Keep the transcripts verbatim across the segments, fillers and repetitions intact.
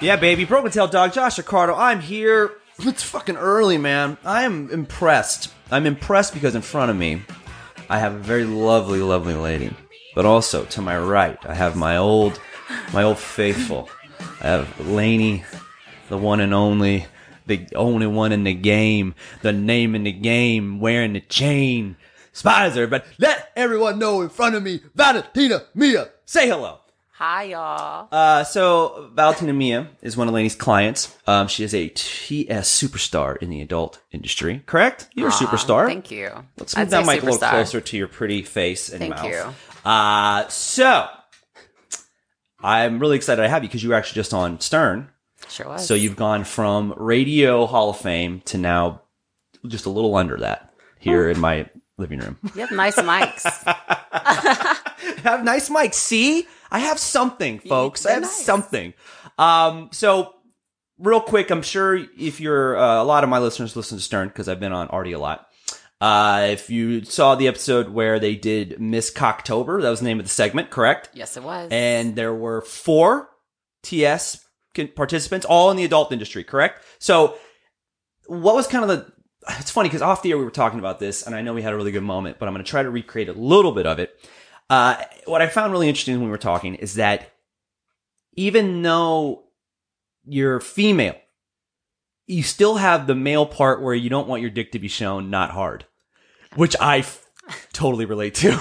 Yeah, baby. Broken Tail Dog, Josh Ricardo. I'm here. It's fucking early, man. I am impressed. I'm impressed because in front of me, I have a very lovely, lovely lady. But also, to my right, I have my old, my old faithful. I have Lainey, the one and only, the only one in the game, the name in the game, wearing the chain. Spicer, but let everyone know in front of me, Valentina Mia. Say hello. Hi, y'all. Uh, so, Valentina Mia is one of Lainey's clients. Um, she is a T S superstar in the adult industry, correct? You're Aww, a superstar. Thank you. Let's move that mic a little closer to your pretty face and thank mouth. Thank you. Uh, so, I'm really excited to have you because you were actually just on Stern. Sure was. So, you've gone from Radio Hall of Fame to now just a little under that here oh. in my living room. You have nice mics. I have nice mics. See? I have something, folks. I have nice. something. Um, so, real quick, I'm sure if you're, uh, a lot of my listeners listen to Stern because I've been on Artie a lot. Uh, if you saw the episode where they did Miss Cocktober, that was the name of the segment, correct? Yes, it was. And there were four T S participants, all in the adult industry, correct? So, what was kind of the, it's funny because off the air we were talking about this, and I know we had a really good moment, but I'm going to try to recreate a little bit of it. Uh, what I found really interesting when we were talking is that even though you're female, you still have the male part where you don't want your dick to be shown not hard, which I f- totally relate to.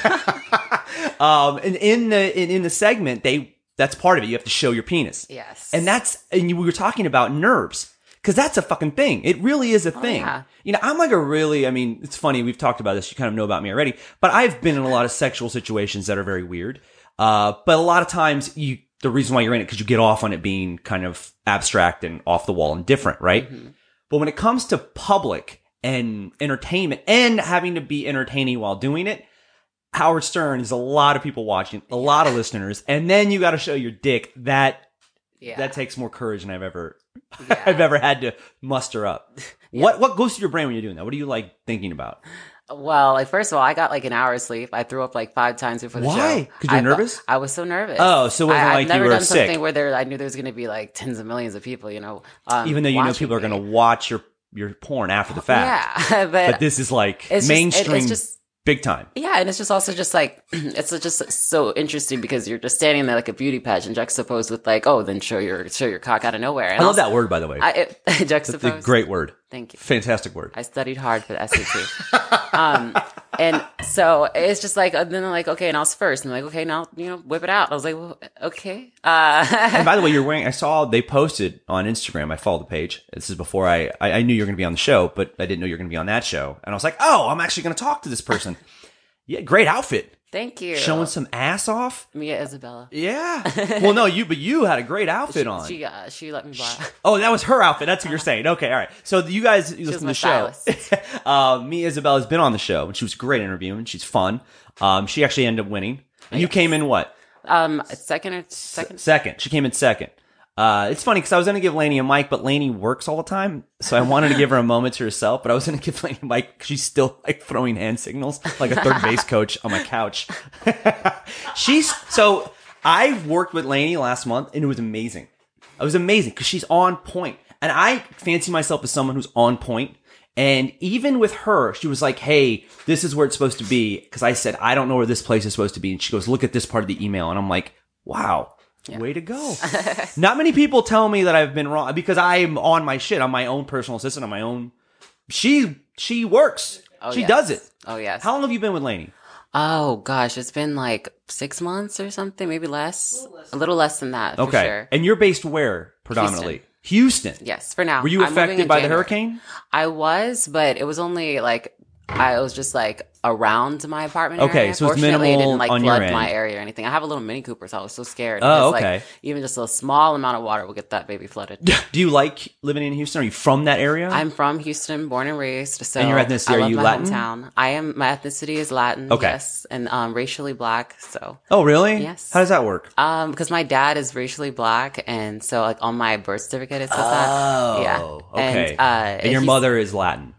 um, and in the in, in the segment, they that's part of it. You have to show your penis. Yes, and that's and you, we were talking about nerves. Because that's a fucking thing. It really is a oh, thing. Yeah. You know, I'm like a really, I mean, it's funny. We've talked about this. You kind of know about me already. But I've been in a lot of sexual situations that are very weird. Uh, but a lot of times, you the reason why you're in it, because you get off on it being kind of abstract and off the wall and different, right? Mm-hmm. But when it comes to public and entertainment and having to be entertaining while doing it, Howard Stern is a lot of people watching, a lot of listeners. And then you got to show your dick. That, yeah. that takes more courage than I've ever Yeah. I've ever had to muster up. Yeah. What what goes through your brain when you're doing that? What are you like thinking about? Well, like first of all, I got like an hour of sleep. I threw up like five times before the Why? show. Why? Because you're I, nervous? I was so nervous. Oh, so it wasn't I, like I've never you were done sick. something where there, I knew there was going to be like tens of millions of people. You know, um, even though you know people are going to watch your your porn after the fact. Yeah, but, but this is like it's mainstream. Just, it, it's just, Big time. Yeah, and it's just also just like, it's just so interesting because you're just standing there like a beauty pageant juxtaposed with like, oh, then show your show your cock out of nowhere. And I love also, that word, by the way. I, it, juxtaposed. That's a great word. Thank you. Fantastic word. I studied hard for the S A T. um, and so it's just like, and then I'm like, okay, and I was first. And I'm like, okay, now, you know, whip it out. I was like, well, okay. Uh, and by the way, you're wearing, I saw they posted on Instagram. I followed the page. This is before I, I, I knew you were going to be on the show, but I didn't know you were going to be on that show. And I was like, oh, I'm actually going to talk to this person. Yeah, great outfit. Thank you. Showing some ass off. Mia Isabella. Yeah. Well, no, you, but you had a great outfit she, on. She, uh, she let me buy. Oh, that was her outfit. That's what you're saying. Okay, all right. So you guys you listen to the show. uh, Mia Isabella has been on the show, and she was great interviewing. She's fun. Um, she actually ended up winning. And yes. You came in what? Um, second or second? S- second. She came in second. Uh, it's funny because I was going to give Lainey a mic, but Lainey works all the time. So I wanted to give her a moment to herself, but I was going to give Lainey a mic because she's still like throwing hand signals like a third base coach on my couch. She's so I worked with Lainey last month and it was amazing. It was amazing because she's on point. And I fancy myself as someone who's on point. And even with her, she was like, hey, this is where it's supposed to be. Because I said, I don't know where this place is supposed to be. And she goes, look at this part of the email. And I'm like, wow. Yeah. Way to go. Not many people tell me that I've been wrong because I'm on my shit. I'm my own personal assistant. I'm my own. She, she works. Oh, she yes. does it. Oh, yes. How long have you been with Lainey? Oh, gosh. It's been like six months or something, maybe less. A little less, a little less than that. Okay. For sure. And you're based where predominantly? Houston. Houston. Yes, for now. Were you I'm affected by January. the hurricane? I was, but it was only like, I was just like around my apartment okay, area. so it's Fortunately, minimal it didn't like on flood your end. my area or anything. I have a little Mini Cooper, so I was so scared. Oh, because, okay. Like, even just a small amount of water will get that baby flooded. Do you like living in Houston? Are you from that area? I'm from Houston, born and raised. So and your ethnicity, I are love you my Latin? Hometown. I am. My ethnicity is Latin. Okay. Yes, and um, racially black. So. Oh, really? Yes. How does that work? Um, because my dad is racially black, and so like on my birth certificate it says oh, that. Yeah. Okay. And, uh, and your he's- mother is Latin.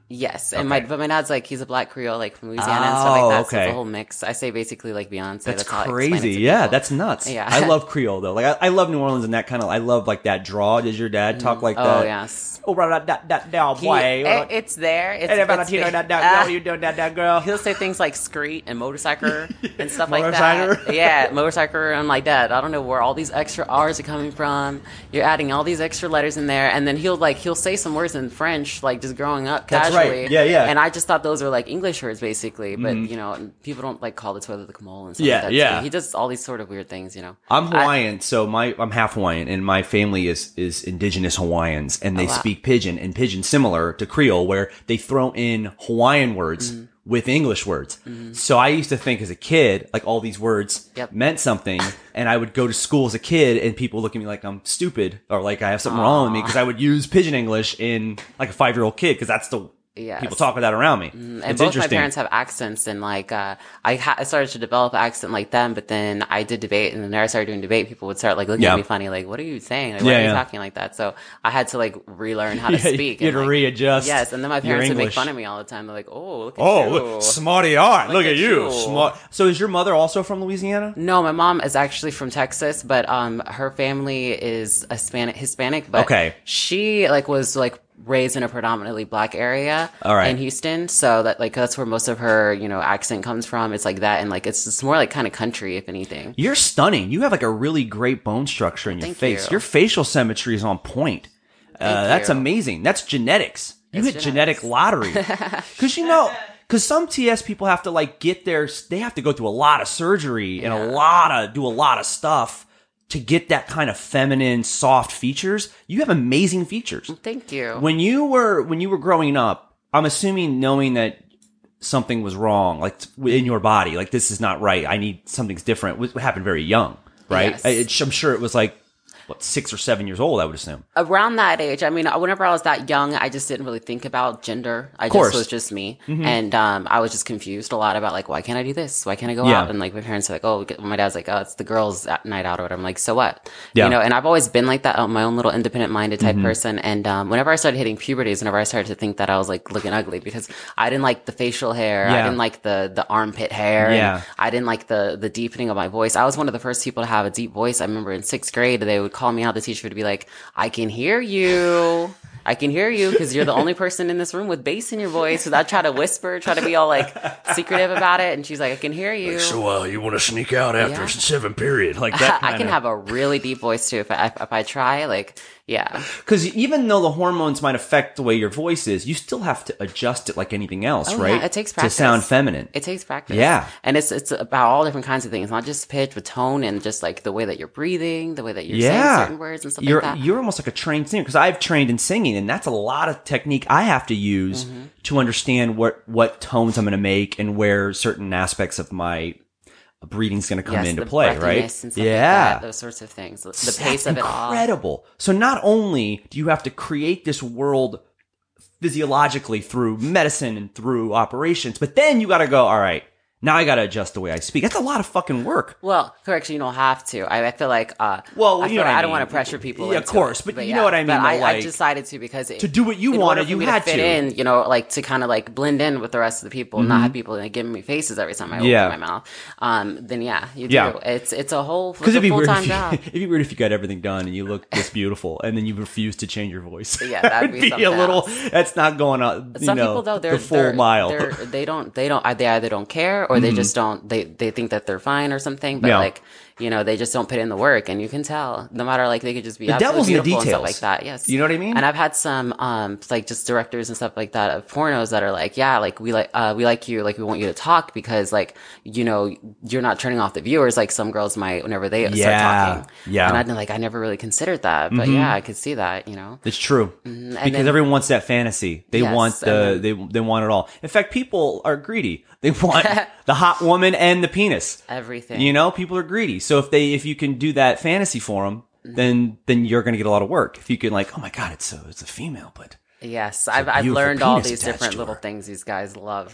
Yes, and Okay. my but my dad's like he's a black Creole like from Louisiana and stuff like that. So okay. it's a whole mix. I say basically like Beyonce. That's, That's, how I explain it crazy. to Yeah, people. that's nuts. Yeah. I love Creole though. Like I, I love New Orleans and that kind of. I love like that draw. Does your dad talk like Oh that? yes. Oh, that that that that He- boy. it- it's there. It's, Hey, it's Valentino, that that ah, girl, you doing that that girl? He'll say things like "screet" and "motorcycle" and stuff like Motorcycle? that. Yeah, motorcycle. I'm like, Dad, I don't know where all these extra R's are coming from. You're adding all these extra letters in there, and then he'll like he'll say some words in French, like just growing up That's casually. right. Yeah, yeah. And I just thought those were like English words, basically. But you know, people don't like call the toilet the camole and stuff Yeah, like that. yeah. So he does all these sort of weird things, you know. I'm I- Hawaiian, so my I'm half Hawaiian, and my family is is indigenous Hawaiians, and they wow. speak Pidgin, and Pidgin similar to Creole, where they throw in Hawaiian words Mm-hmm. with English words. So I used to think as a kid, like all these words Yep. meant something, and I would go to school as a kid, and people look at me like I'm stupid or like I have something wrong with me because I would use Pidgin English in like a five year old kid because that's the Yes. people talk with that around me. And It's both my interesting. parents have accents, and like uh, I, ha- I started to develop an accent like them. But then I did debate, and then I started doing debate. People would start like looking Yeah. at me funny, like, "What are you saying? Like, why Yeah, are you yeah. talking like that?" So I had to like relearn how to Yeah, speak. you had and, to like, readjust Yes, and then my your parents would make English. fun of me all the time. They're like, "Oh, look at Oh, you." smarty art! Look, Look at at you, you. smart. So is your mother also from Louisiana? No, my mom is actually from Texas, but um, her family is Hispanic. Hispanic, but Okay. she like was like raised in a predominantly black area All right. in Houston, so that like that's where most of her you know accent comes from. It's like that, and like it's it's more like kind of country, if anything. You're stunning. You have like a really great bone structure in your Thank face. you. Your facial symmetry is on point. Uh, Thank that's you. amazing. That's genetics. You It's hit genetic genetics. lottery. Because you know, because some T S people have to like get their, they have to go through a lot of surgery and a Yeah. lot of, do a lot of stuff to get that kind of feminine, soft features. You have amazing features. Thank you. When you were when you were growing up, I'm assuming knowing that something was wrong, like in your body, like this is not right. I need something's different. What happened very young, right? Yes. I, it, I'm sure it was like what six or seven years old. I would assume. Around that age, I mean, whenever I was that young, I just didn't really think about gender. I course. just was just me, and um, I was just confused a lot about like, why can't I do this? Why can't I go Yeah. out? And like my parents are like, oh, my dad's like, oh, it's the girls' at night out or whatever. I'm like, so what? Yeah. You know. And I've always been like that, uh, my own little independent-minded type person. And um, whenever I started hitting puberty, is whenever I started to think that I was like looking ugly because I didn't like the facial hair, I Yeah. didn't like the the armpit hair, Yeah. and I didn't like the the deepening of my voice. I was one of the first people to have a deep voice. I remember in sixth grade, they would call me out. The teacher would be like, I can hear you. I can hear you because you're the only person in this room with bass in your voice. So I try to whisper, try to be all like secretive about it. And she's like, I can hear you. So uh, you want to sneak out after Yeah. seventh period, like that? I can have a really deep voice too if I, if I try. Like, yeah. Because even though the hormones might affect the way your voice is, you still have to adjust it like anything else, Oh, right? yeah, it takes to practice. sound feminine. It takes practice. Yeah. And it's it's about all different kinds of things, not just pitch, but tone and just like the way that you're breathing, the way that you're Yeah. saying certain words and stuff you're, like that. You're almost like a trained singer because I've trained in singing, and that's a lot of technique I have to use Mm-hmm. to understand what what tones I'm going to make and where certain aspects of my breathing's going to come Yes, into the play, right? breathiness and stuff like Yeah. that, those sorts of things. The That's pace of it all. incredible. So not only do you have to create this world physiologically through medicine and through operations, but then you got to go, all right, now I got to adjust the way I speak. That's a lot of fucking work. Well, correction, you don't have to. I, I feel like, uh, Well, I you feel know what like I I don't mean. want to pressure people. Yeah, of into course, it. but you know what I mean, But though, I, like, I decided to because it, to do what you in wanted, order for you me had to fit to. in, you know, like to kind of like blend in with the rest of the people, not have people like giving me faces every time I Yeah. open my mouth. Um, then yeah, you do. Yeah. It's it's a whole Because it's it'd a be full weird time if you, job. it'd be weird if you got everything done and you look this beautiful and then you refuse to change your voice. Yeah, that'd be a something little. else. That's not going on. You Some know, people though they're the full they're, mile. They're, they don't they don't they either don't care or they just don't they they think that they're fine or something. But Mm-hmm. Yeah. like you know they just don't put in the work, and you can tell. No matter like they could just be The absolutely devil's in the beautiful and stuff details. like that. Yes, You know what I mean? And I've had some um like just directors and stuff like that of pornos that are like, yeah, like we like uh we like you, like we want you to talk because like you know you're not turning off the viewers like some girls might whenever they Yeah. start talking. Yeah. And I'd been like I never really considered that, but yeah, I could see that. You know. It's true and because then- everyone wants that fantasy. They Yes, want the and they they want it all. In fact, people are greedy. They want the hot woman and the penis. Everything. You know, people are greedy. So if they if you can do that fantasy for them, then then you're going to get a lot of work. If you can like, oh my god, it's a it's a female, but Yes, I've I've beautiful learned all penis these attached different to little her. things these guys love.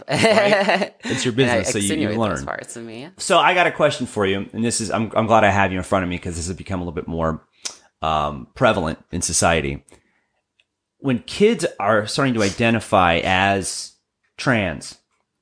it's your And I business, so you, you extenuate learn. those parts of me. Yeah. So I got a question for you, and this is I'm I'm glad I have you in front of me because this has become a little bit more um, prevalent in society. when kids are starting to identify as trans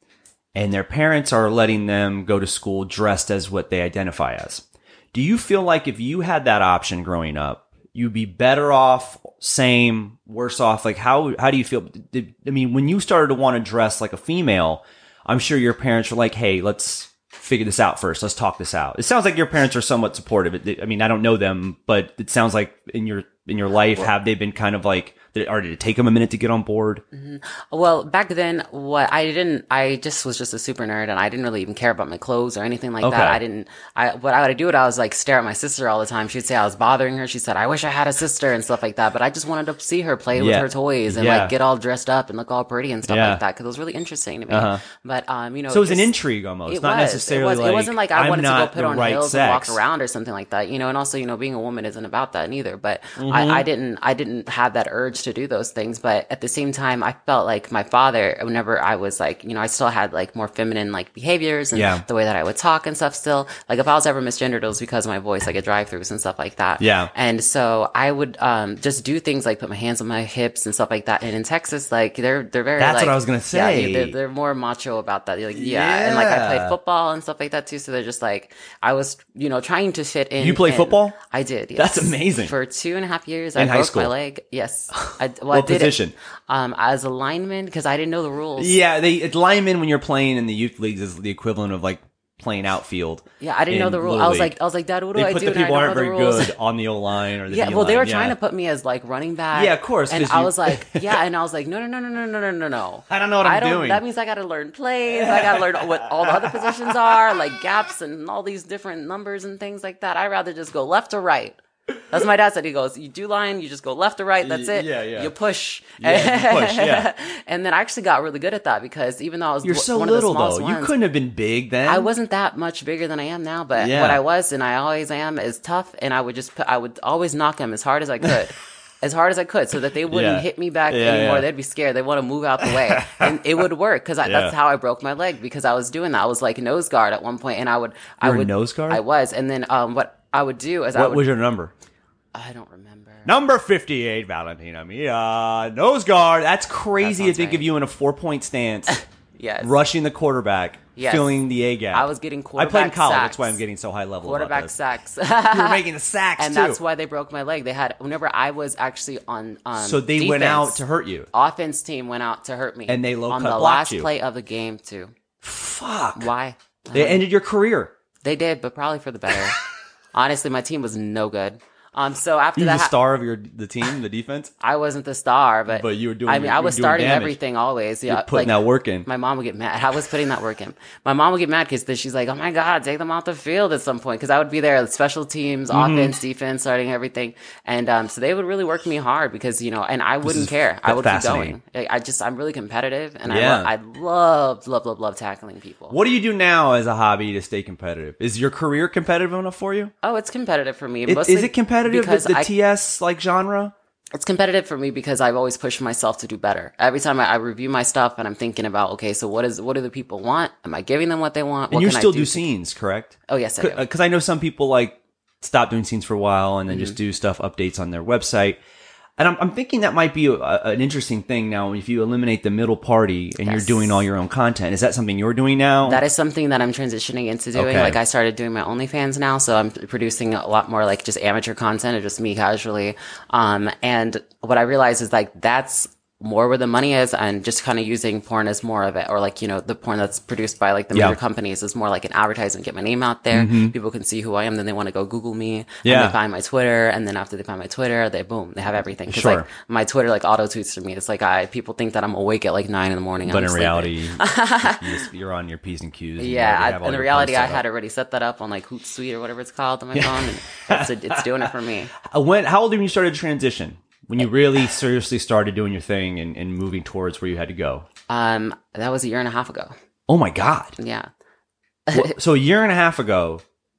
and their parents are letting them go to school dressed as what they identify as, do you feel like if you had that option growing up, you'd be better off, same, worse off? Like, how how do you feel? Did, I mean, when you started to want to dress like a female, I'm sure your parents were like, hey, let's figure this out first. Let's talk this out. It sounds like your parents are somewhat supportive. I mean, I don't know them, but it sounds like in your in your life, well, have they been kind of like, or did it take them a minute to get on board? Mm-hmm. Well, back then, what I didn't, I just was just a super nerd, and I didn't really even care about my clothes or anything like okay. that. I didn't, I, what I would do, it, I was like stare at my sister all the time. She'd say I was bothering her. She said, I wish I had a sister and stuff like that. But I just wanted to see her play yeah. with her toys and yeah. like get all dressed up and look all pretty and stuff yeah. like that. Cause it was really interesting to me. Uh-huh. But, um, you know, so it was just, an intrigue almost, it not was, necessarily it was, like, it wasn't like I I'm wanted to go put on right heels sex. and walk around or something like that, you know, and also, you know, being a woman isn't about that neither. But mm-hmm. I, I didn't, I didn't have that urge to do those things. But at the same time, I felt like my father, whenever I was like, you know, I still had like more feminine like behaviors and yeah. the way that I would talk and stuff still. Like if I was ever misgendered, it was because of my voice, like at drive-thrus and stuff like that. Yeah. And so I would um just do things like put my hands on my hips and stuff like that. And in Texas, like they're they're very That's like, what I was gonna say. Yeah, they're, they're more macho about that. Like, yeah. yeah. And like I played football and stuff like that too. So they're just like, I was, you know, trying to fit in. You play in, football? I did. Yes. That's amazing. For two and a half years, in I high broke school. my leg. Yes. I, well, what I did position? It, um, as a lineman, because I didn't know the rules. Yeah, they linemen when you're playing in the youth leagues is the equivalent of like playing outfield. Yeah, I didn't know the rules. I was like, I was like, Dad, what do they I put do? the people aren't very rules. good on the O line or the yeah. D Well, they were line. trying yeah. to put me as like running back. Yeah, of course. And you, I was like, yeah, and I was like, no, no, no, no, no, no, no, no, no. I don't know what I'm I don't, doing. That means I got to learn plays. I got to learn what all the other positions are, like gaps and all these different numbers and things like that. I'd rather just go left or right. That's what my dad said. He goes, you do line, you just go left or right. That's it. Yeah, yeah. You push. Yeah, you push, yeah. And then I actually got really good at that because even though I was You're so one little of the smallest though. ones, You couldn't have been big then. I wasn't that much bigger than I am now, but yeah. what I was and I always am is tough. And I would just put, I would always knock them as hard as I could. As hard as I could, so that they wouldn't yeah. hit me back yeah, anymore. Yeah. They'd be scared. They want to move out the way, and it would work because yeah. that's how I broke my leg because I was doing that. I was like nose guard at one point, and I would, you I were would nose guard. I was, and then um, what I would do is what I would. was your number? I don't remember. Number fifty-eight, Valentina Mia. Nose guard. That's crazy That to think right. of you in a four-point stance, yes. rushing the quarterback, Yes. filling the A gap. I was getting quarterback I played in college. sacks. That's why I'm getting so high level. Quarterback about this. sacks. You were making the sacks and too. that's why they broke my leg. They had whenever I was actually on. Um, so they defense, went out to hurt you. Offense team went out to hurt me, And they low on cut the blocked last you. play of the game too. Fuck. Why? They ended your career. They did, but probably for the better. Honestly, my team was no good. Um, so after You were that, the star of your the team, the defense. I wasn't the star, but But you were doing- I mean, you I were was doing starting damage. everything always. Yeah, You're putting like, that work in. My mom would get mad. I was putting that work in. My mom would get mad because she's like, "Oh my god, take them off the field at some point." Because I would be there, special teams, Mm-hmm. offense, defense, starting everything, and um, so they would really work me hard because you know, and I wouldn't is care. I would keep fascinating. going. I I just, I'm really competitive, and Yeah. I, lo- I love, love, love, love tackling people. What do you do now as a hobby to stay competitive? Is your career competitive enough for you? Oh, it's competitive for me. It, mostly is it competitive? The, because the I- T S like genre? It's competitive for me because I've always pushed myself to do better. Every time I, I review my stuff and I'm thinking about, okay, so what is what do the people want? Am I giving them what they want? And What you can I still do do to- scenes, correct? Oh yes, I do. Because I know some people like stop doing scenes for a while and then Mm-hmm. just do stuff updates on their website. And I'm, I'm thinking that might be a, an interesting thing now if you eliminate the middle party and you're Yes. doing all your own content. Is that something you're doing now? That is something that I'm transitioning into doing. Okay. Like I started doing my OnlyFans now, so I'm producing a lot more like just amateur content or just me casually. Um, and what I realized is like that's more where the money is, and just kind of using porn as more of it, or like, you know, the porn that's produced by like the Yeah. major companies is more like an advertisement, get my name out there. People can see who I am, then they want to go Google me, and Yeah. they find my Twitter, and then after they find my Twitter, they boom, they have everything. Cause Sure. like my Twitter like auto tweets for me. It's like I, people think that I'm awake at like nine in the morning. but I'm in sleeping. reality, you just, you're on your P's and Q's. and you Yeah, already I, have all in your reality, posts I set up. had already set that up on like Hootsuite or whatever it's called on my phone, and that's it, it's doing it for me. Uh, When, how old were you when you started to transition? When you really seriously started doing your thing and, and moving towards where you had to go? Um, that was a year and a half ago. Oh my God. Yeah, Well, so a year and a half ago,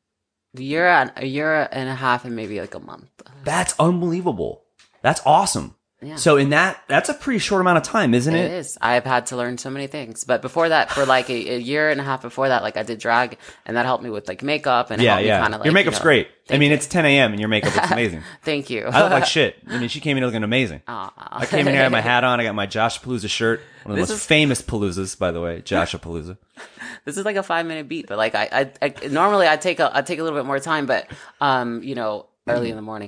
a year and a year and a half and maybe like a month. that's unbelievable. That's awesome. Yeah. So in that, that's a pretty short amount of time, isn't it? It is. I've had to learn so many things. But before that, for like a, a year and a half before that, like I did drag, and that helped me with like makeup, and it Yeah, helped yeah. me kind of like Your makeup's you know, great. I thank mean, you. it's ten a.m. and your makeup looks amazing. Thank you. I look like shit. I mean, she came in looking amazing. Aw. I came in here, I had my hat on, I got my Josh Palooza shirt. One of the This most is- famous Paloozas, by the way. Joshua Palooza. This is like a five minute beat, but like I, I, I normally I take a I take a little bit more time, but um, you know, early in the morning.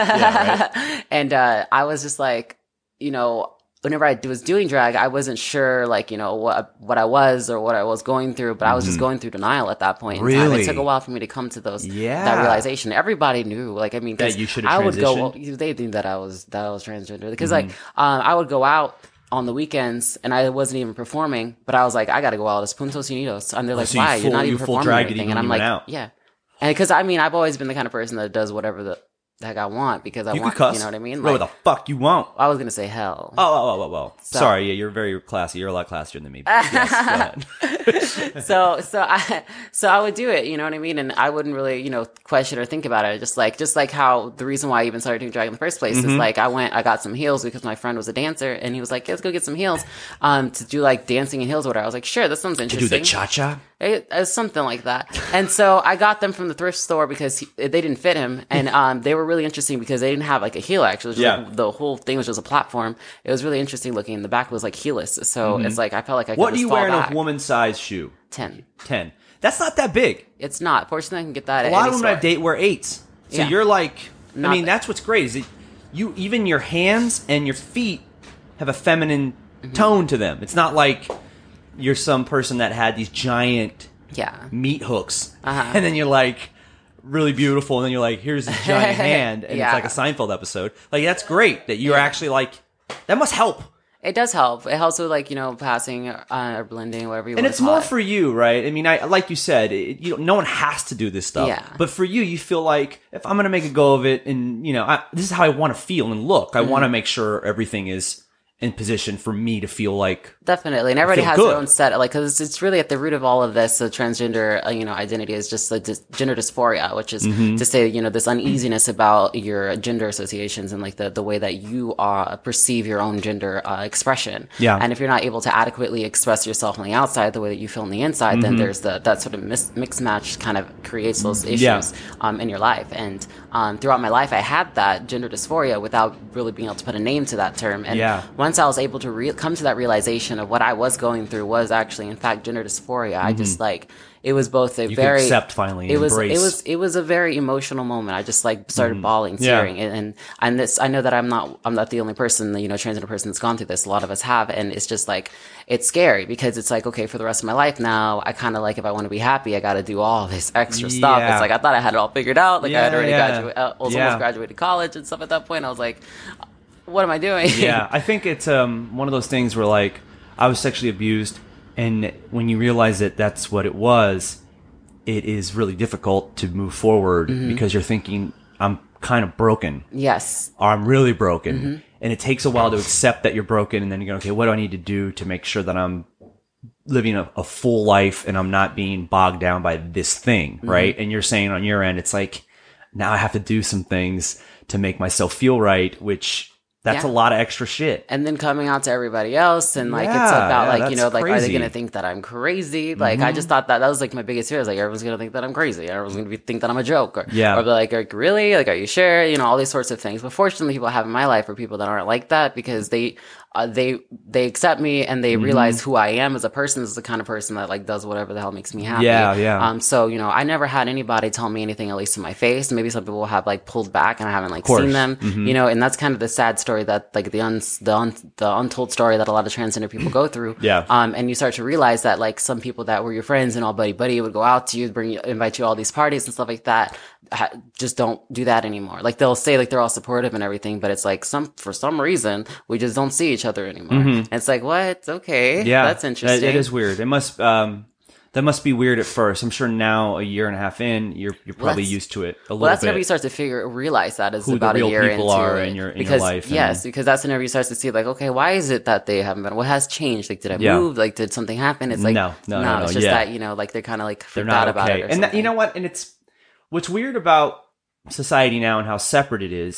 Yeah, right. And uh, I was just like, you know, whenever I was doing drag, I wasn't sure, like, you know, what what I was or what I was going through, but I was just going through denial at that point in time. Really? It took a while for me to come to those Yeah. that realization. Everybody knew, like, I mean, 'cause That you should have I would go. transitioned? Well, they knew that I was that I was transgender because, like, um, I would go out on the weekends and I wasn't even performing, but I was like, I got to go out as Puntos Unidos, and they're like, so you why? full- You're not you even full performing or dragged it anything, even and I'm when you like, went out. yeah, and because I mean, I've always been the kind of person that does whatever the the heck I want because I You want, could cuss. you know what I mean? Whatever Like, the fuck you want. I was gonna say hell. Oh, oh, oh, oh, oh. Sorry, yeah, you're very classy. You're a lot classier than me. Yes, go ahead. so so I so I would do it, you know what I mean, and I wouldn't really, you know, question or think about it. Just like just like how the reason why I even started doing drag in the first place Mm-hmm. is like I went, I got some heels because my friend was a dancer, and he was like, let's go get some heels, um, to do like dancing in heels or whatever. I was like, sure, that sounds Do interesting. the cha-cha? It, it was something like that. And so I got them from the thrift store because he, they didn't fit him. And um, they were really interesting because they didn't have like a heel actually. It was just, Yeah. like, the whole thing was just a platform. It was really interesting looking. The back was like heelless. So it's like I felt like I could Mm-hmm. What do just you fall wear in back. a woman size shoe? ten. ten. That's not that big. It's not. Fortunately, I can get that A at lot any of women store. I date wear eights. So Yeah. you're like, I Not mean, that- that's what's great is that you, even your hands and your feet have a feminine Mm-hmm. tone to them. It's not like you're some person that had these giant Yeah. meat hooks, Uh-huh. and then you're like really beautiful, and then you're like, here's a giant hand, and Yeah. it's like a Seinfeld episode. Like that's great that you're actually like that must help, It does help. It helps with like, you know, passing uh, or blending, whatever you and want it's to call more it. for you, right? I mean, I like you said, it, you know, no one has to do this stuff, Yeah. but for you, you feel like if I'm gonna make a go of it, and you know, I, this is how I want to feel and look. I Mm-hmm. want to make sure everything is in position for me to feel like Definitely, and everybody feel has good. their own set. Like, because it's, it's really at the root of all of this. The transgender, uh, you know, identity is just like dis- gender dysphoria, which is Mm-hmm. to say, you know, this uneasiness about your gender associations and like the the way that you uh, perceive your own gender uh, expression. Yeah. And if you're not able to adequately express yourself on the outside the way that you feel on the inside, then there's the that sort of mis- mix match kind of creates those issues Mm-hmm. Yeah. um, in your life. And um, throughout my life, I had that gender dysphoria without really being able to put a name to that term. And Yeah. once I was able to re- come to that realization of what I was going through was actually, in fact, gender dysphoria, I just like it was both a Mm-hmm. you could very accept finally and it was embrace. it was it was a very emotional moment. I just like started bawling, Mm-hmm. Yeah. tearing, and, and and this I know that I'm not I'm not the only person, you know, transgender person that's gone through this. A lot of us have, and it's just like it's scary because it's like, okay, for the rest of my life now, I kind of like if I want to be happy, I got to do all this extra stuff. Yeah. It's like I thought I had it all figured out. Like I had Yeah, already yeah. graduated, uh, was Yeah. almost graduated college and stuff. At that point, I was like, what am I doing? Yeah, I think it's um, one of those things where like I was sexually abused, and when you realize that that's what it was, it is really difficult to move forward because you're thinking I'm kind of broken, Yes. or I'm really broken, and it takes a while to accept that you're broken, and then you go, okay, what do I need to do to make sure that I'm living a, a full life and I'm not being bogged down by this thing, right? And you're saying on your end, it's like now I have to do some things to make myself feel right, which that's Yeah. a lot of extra shit. And then coming out to everybody else, and like it's Yeah, about yeah, like you know that's like are they crazy. gonna think that I'm crazy? Like I just thought that that was like my biggest fear. I was like everyone's gonna think that I'm crazy. Everyone's gonna be, think that I'm a joke, or Yeah. or be like, like really, like are you sure? You know, all these sorts of things. But fortunately, people I have in my life are people that aren't like that because they uh, they they accept me and they realize who I am as a person. This is the kind of person that like does whatever the hell makes me happy. Yeah, yeah. Um. So you know, I never had anybody tell me anything, at least in my face. Maybe some people have like pulled back and I haven't like course. seen them. You know, and that's kind of the sad story that like the un- the un- the untold story that a lot of transgender people go through. Yeah. Um, and you start to realize that like some people that were your friends and all buddy buddy would go out to you, bring you, invite you to all these parties and stuff like that. Ha- just don't do that anymore. Like they'll say like they're all supportive and everything, but it's like some for some reason we just don't see each other anymore. And it's like what? Okay, Yeah, that's interesting. It, it is weird. It must um, that must be weird at first. I'm sure now, a year and a half in, you're you're probably that's- used to it a little Well, that's bit. whenever you start to figure realize that is Who the about real a year people into are it. in your- in your because, life and- Yes, because that's whenever you start to see like, okay, why is it that they haven't been? What has changed? Like, did I Yeah. move? Like, did something happen? It's like No, no, no, no, It's just yeah. that you know, like they're kind of like They're freaked not out about okay. it. Or And that, you something. know what? And it's what's weird about society now and how separate it is is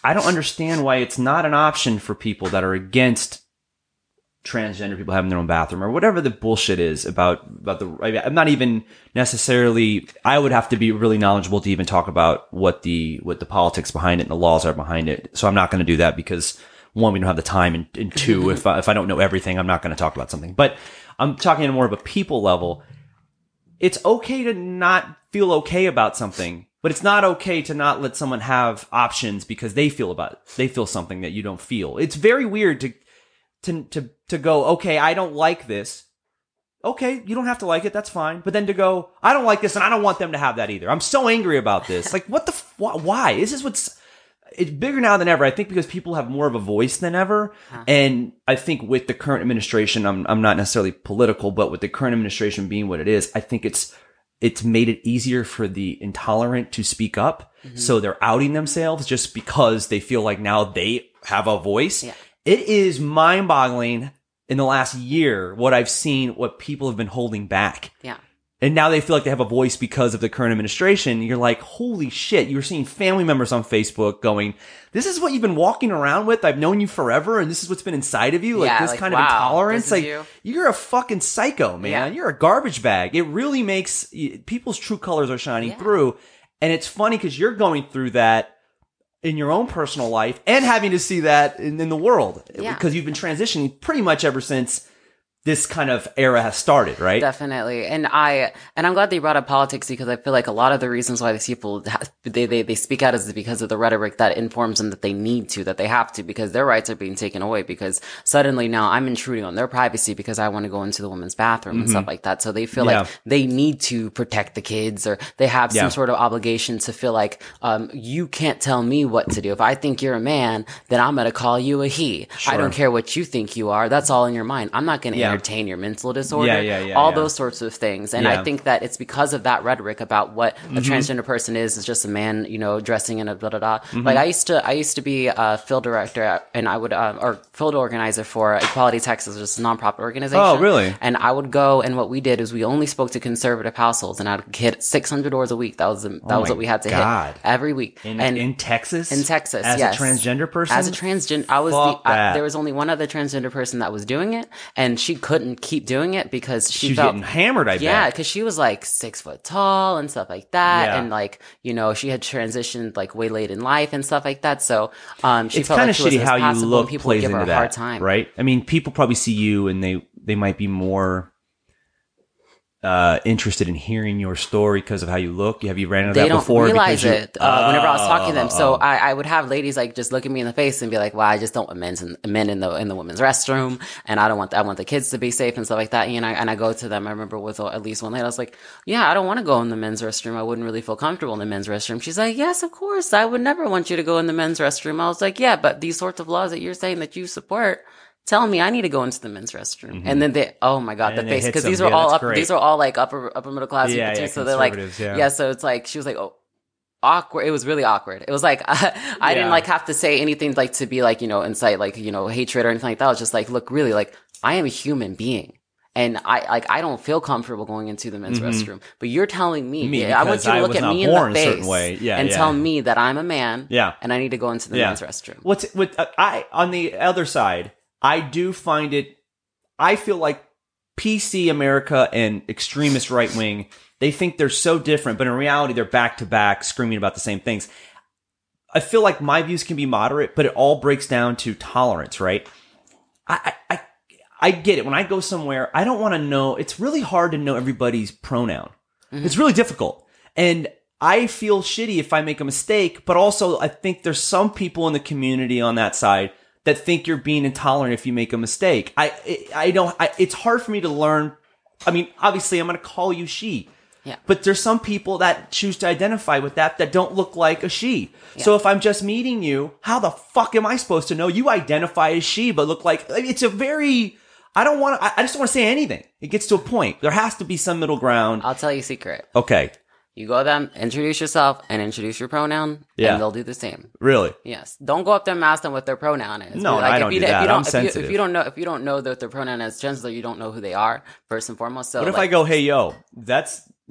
I don't understand why it's not an option for people that are against transgender people having their own bathroom or whatever the bullshit is about, about the, I mean, I'm not even necessarily, I would have to be really knowledgeable to even talk about what the, what the politics behind it and the laws are behind it. So I'm not going to do that because one, we don't have the time, and, and two, if I, if I don't know everything, I'm not going to talk about something. But I'm talking on more of a people level. It's okay to not feel okay about something, but it's not okay to not let someone have options because they feel about it. They feel something that you don't feel. It's very weird to, to, to, to go, okay, I don't like this. Okay, you don't have to like it. That's fine. But then to go, I don't like this and I don't want them to have that either. I'm so angry about this. Like, what the, f- why? This is what's, it's bigger now than ever. I think because people have more of a voice than ever. Huh. And I think with the current administration, I'm, I'm not necessarily political, but with the current administration being what it is, I think it's, it's made it easier for the intolerant to speak up. Mm-hmm. So they're outing themselves just because they feel like now they have a voice. Yeah. It is mind boggling in the last year what I've seen, what people have been holding back. Yeah. And now they feel like they have a voice because of the current administration. You're like, holy shit. You're seeing family members on Facebook going, this is what you've been walking around with. I've known you forever. And this is what's been inside of you. Like yeah, this like, kind wow, of intolerance. Like you. You're a fucking psycho, man. Yeah. You're a garbage bag. It really makes people's true colors are shining yeah. through. And it's funny because you're going through that in your own personal life and having to see that in, in the world yeah. because you've been transitioning pretty much ever since this kind of era has started, right? Definitely. And I, and I'm glad that you brought up politics because I feel like a lot of the reasons why these people, they, they, they speak out is because of the rhetoric that informs them that they need to, that they have to, because their rights are being taken away because suddenly now I'm intruding on their privacy because I want to go into the women's bathroom mm-hmm. and stuff like that. So they feel yeah. like they need to protect the kids or they have yeah. some sort of obligation to feel like, um, you can't tell me what to do. If I think you're a man, then I'm going to call you a he. Sure. I don't care what you think you are. That's all in your mind. I'm not going to yeah. entertain your mental disorder, yeah, yeah, yeah, all yeah. those sorts of things. And yeah. I think that it's because of that rhetoric about what mm-hmm. a transgender person is, is just a man, you know, dressing in a blah, blah, blah. Mm-hmm. Like I used to, I used to be a field director at, and I would, um, or field organizer for Equality Texas, which is a nonprofit organization. Oh, really? And I would go, and what we did is we only spoke to conservative households, and I'd hit six hundred doors a week. That was, the, that oh was what we had to God. hit every week. In, and in Texas? In Texas, As yes. a transgender person? As a transgender, I was Fuck the, that. I, there was only one other transgender person that was doing it, and she couldn't keep doing it because she She's felt getting hammered, I yeah, bet. because she was like six foot tall and stuff like that, Yeah. and like you know she had transitioned like way late in life and stuff like that. So um, she It's felt kind like of she was shitty how you passable look and people plays would give her into a hard that, time, right? I mean, people probably see you and they they might be more uh interested in hearing your story because of how you look. Have you ran into They that don't before? realize Because you- it uh, whenever I was talking to them. So Oh. I, I would have ladies like just look at me in the face and be like, "Well, I just don't want men's in, men in the in the women's restroom, and I don't want I want the kids to be safe and stuff like that." And I and I go to them. I remember with at least one lady, I was like, "Yeah, I don't want to go in the men's restroom. I wouldn't really feel comfortable in the men's restroom." She's like, "Yes, of course, I would never want you to go in the men's restroom." I was like, "Yeah, but these sorts of laws that you're saying that you support." Tell me I need to go into the men's restroom. Mm-hmm. And then they, oh my God, And the it face. hits Cause them. these were Yeah, all that's up, great. these are all like upper, upper middle class Yeah, people too. yeah, So they're like, conservatives, yeah. yeah. So it's like, she was like, oh, awkward. It was really awkward. It was like, I, I Yeah. didn't like have to say anything like to be like, you know, incite like, you know, hatred or anything like that. I was just like, look, really like, I am a human being. And I, like, I don't feel comfortable going into the men's Mhm. restroom, but you're telling me, Me, yeah, I want because you to I look was at not me in born the a certain face way. Yeah, and yeah. tell me that I'm a man. Yeah. And I need to go into the Yeah. men's restroom. What's with uh, I on the other side, I do find it. I feel like P C America and extremist right wing, they think they're so different, but in reality, they're back to back screaming about the same things. I feel like my views can be moderate, but it all breaks down to tolerance, right? I I I, I get it. When I go somewhere, I don't want to know. It's really hard to know everybody's pronoun. Mm-hmm. It's really difficult, and I feel shitty if I make a mistake. But also, I think there's some people in the community on that side that think you're being intolerant if you make a mistake. I, I don't, I, it's hard for me to learn. I mean, obviously I'm going to call you she, Yeah. but there's some people that choose to identify with that, that don't look like a she. Yeah. So if I'm just meeting you, how the fuck am I supposed to know you identify as she, but look like, it's a very, I don't want to, I, I just don't want to say anything. It gets to a point. There has to be some middle ground. I'll tell you a secret. Okay. You go to them, introduce yourself, and introduce your pronoun, Yeah. and they'll do the same. Really? Yes. Don't go up there and ask them what their pronoun is. No, Be like, I if don't you, do if that. you don't, I'm if you, sensitive. if you don't know, if you don't know that their pronoun is, chances are you don't know who they are first and foremost. So, What if like, I go, hey, yo, that's,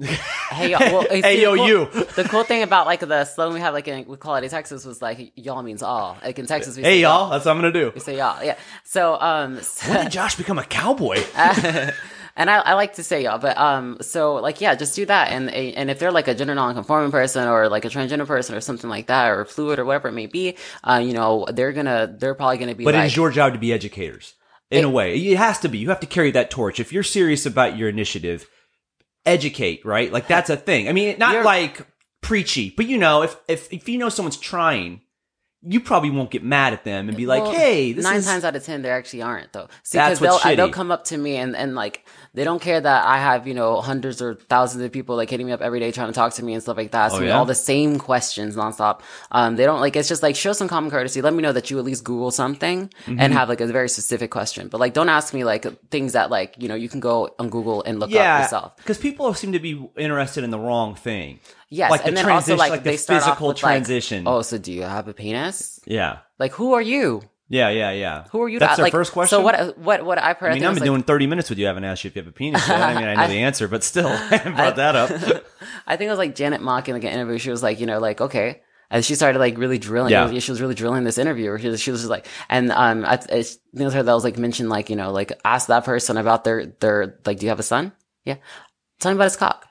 Hey, y'all. Well, see, Hey, the yo, cool- you. The cool thing about like the slogan we have like in we call it in Texas was like y'all means all. Like in Texas, we Hey, say y'all. That's what I'm going to do. We say y'all. Yeah. So um. When did Josh become a cowboy? And I, I like to say y'all, but um, so like yeah, just do that, and and if they're like a gender non-conforming person or like a transgender person or something like that, or fluid or whatever it may be, uh, you know, they're gonna they're probably gonna be. But like, it is your job to be educators. In It- a way, it has to be. You have to carry that torch. If you're serious about your initiative, educate, right? Like that's a thing. I mean, not You're- like preachy, but you know, if if if you know someone's trying, you probably won't get mad at them and be like, Well, "Hey, this nine is." times out of ten, they actually aren't though. See, That's because they'll what's shitty. they'll come up to me and and like they don't care that I have you know hundreds or thousands of people like hitting me up every day trying to talk to me and stuff like that. Asking Oh, me yeah? all the same questions nonstop. Um, they don't like it's just like show some common courtesy. Let me know that you at least Google something Mm-hmm. and have like a very specific question. But like don't ask me like things that like you know you can go on Google and look up Yeah, yourself. because people seem to be interested in the wrong thing. Yes, like the and then also transition- like, like the they start physical off with, like, transition. oh, so do you have a penis? Yeah, Like who are you? yeah, yeah, yeah. Who are you? That's to, their like, first question. So what? What? What I, I mean, I've been doing thirty minutes with you. I haven't asked you if you have a penis yet. I mean, I know the answer, but still, I haven't brought that up. I think it was like Janet Mock in like an interview. She was like, you know, like, okay. And she started like really drilling. Yeah. She was really drilling this interview. She was, she was just like, and um, I, I think it was her that was like mentioned, like, you know, like ask that person about their, their, like, do you have a son? Yeah. Tell me about his cock.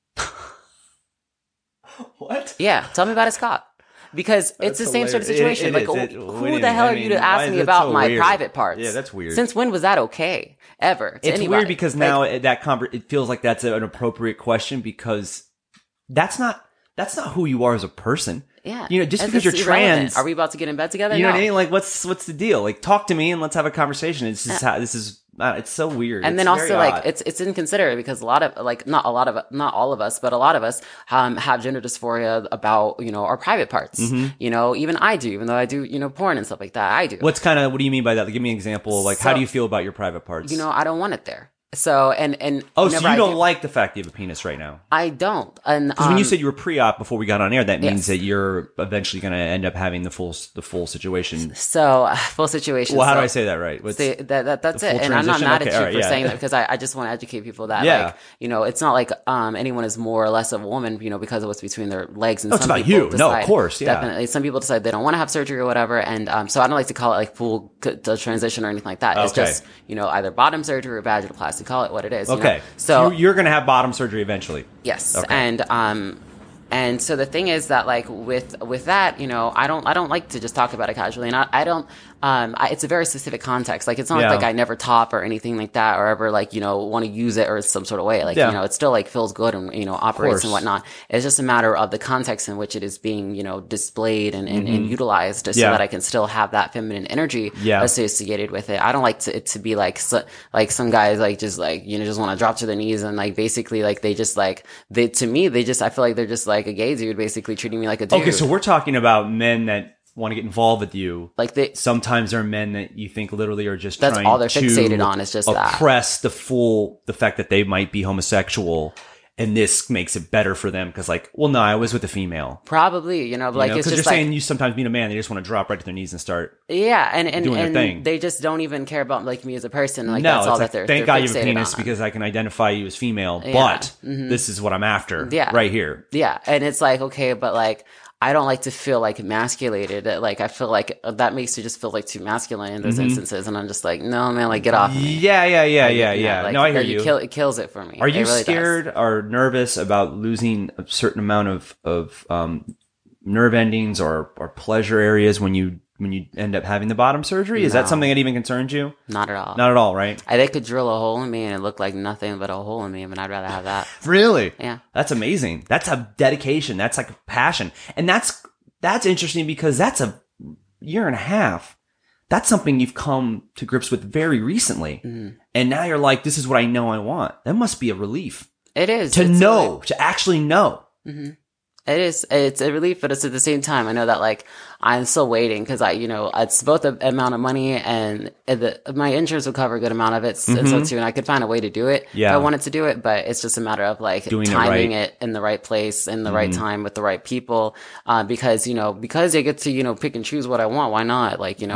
What? Yeah. Tell me about his cock. Because it's That's the same sort of hilarious. situation. It- it like, is. It- who what do you the mean? hell I are you mean, to ask why me is it about so my weird? private parts? Yeah, that's weird. Since when was that okay? Ever? To It's anybody? weird because Like, now it- that conver- it feels like that's an appropriate question because that's not that's not who you are as a person. yeah. You know, just And because you're it's irrelevant. trans, Are we about to get in bed together? you know No. what I mean? Like, what's what's the deal? Like, talk to me and let's have a conversation. It's just how this is. Uh, it's so weird. And It's then very also like odd. it's it's inconsiderate because a lot of like not a lot of not all of us but a lot of us um have gender dysphoria about you know our private parts. Mm-hmm. You know, even I do, even though I do you know porn and stuff like that. I do. What's kind of what do you mean by that? Like, give me an example. Like, how So- do you feel about your private parts? You know, I don't want it there. So and and oh, so whenever you I don't do- like the fact you have a penis right now? I don't. And Because when you um, said you were pre-op before we got on air, that means yes. that you're eventually going to end up having the full the full situation. so uh, full situation. Well, how so, do I say that right? What's, See, that, that that's the it, full and I'm not transition? mad Okay, at you all right, for yeah. saying that because I, I just want to educate people that Yeah. like you know it's not like um anyone is more or less of a woman you know because of what's between their legs and No, it's some about people you. No, of decide- course, yeah. definitely some people decide they don't want to have surgery or whatever and um so I don't like to call it like full c- the transition or anything like that. It's Okay. just you know either bottom surgery or vaginoplasty. Call it what it is. you know? okay, so you- you're going to have bottom surgery eventually. yes, Okay. and um. And so the thing is that like with with that, you know, I don't I don't like to just talk about it casually, and I, I don't. Um, I, it's a very specific context. Like it's not Yeah. like I never top or anything like that, or ever like you know want to use it or some sort of way. Like Yeah. you know, it still like feels good and you know operates course. and whatnot. It's just a matter of the context in which it is being you know displayed and, and, and utilized, so Mm-hmm. Yeah. that I can still have that feminine energy Yeah. associated with it. I don't like to, it to be like so, like some guys like just like you know just want to drop to their knees and like basically like they just like they to me they just I feel like they're just like a gay dude basically treating me like a dude. Okay, so we're talking about men that want to get involved with you. like they Sometimes there are men that you think literally are just That's trying all they're to fixated on is just that. oppress the full the fact that they might be homosexual, and this makes it better for them because like, well, no, I was with a female. probably you know but like Because it's you're just like saying you sometimes meet a man, they just want to drop right to their knees and start. yeah and and, doing their and thing. they just don't even care about like me as a person like no, that's it's all like, that they're thank they're God you have a fixated penis on. because I can identify you as female, Yeah. but Mhm. this is what I'm after Yeah. right here. Yeah, and it's like okay, but like I don't like to feel like emasculated. Like I feel like uh, that makes you just feel like too masculine in those instances, and I'm just like, no, man, like get off of me. Yeah, yeah, yeah, Like, yeah, you know, yeah. like, no, I hear like, you. It, kill, it kills it for me. Are It you really does. scared or nervous about losing a certain amount of of um, nerve endings or or pleasure areas when you when you end up having the bottom surgery? Is that No. something that even concerns you? Not at all. Not at all, right? I, they could drill a hole in me and it looked like nothing but a hole in me, but I'd rather have that. Really? Yeah. That's amazing. That's a dedication. That's like a passion. And that's that's interesting because that's a year and a half. That's something you've come to grips with very recently. Mm-hmm. And now you're like, this is what I know I want. That must be a relief. It is To It's know, to actually know. Really, it is. It's a relief, but it's at the same time, I know that like I'm still waiting because I, you know, it's both the amount of money and the my insurance will cover a good amount of it, and so too. And I could find a way to do it Yeah. if I wanted to do it, but it's just a matter of like Doing it timing right. it in the right place, in the right time, with the right people. Uh, because you know, because I get to you know pick and choose what I want. Why not? Like you know, Yeah.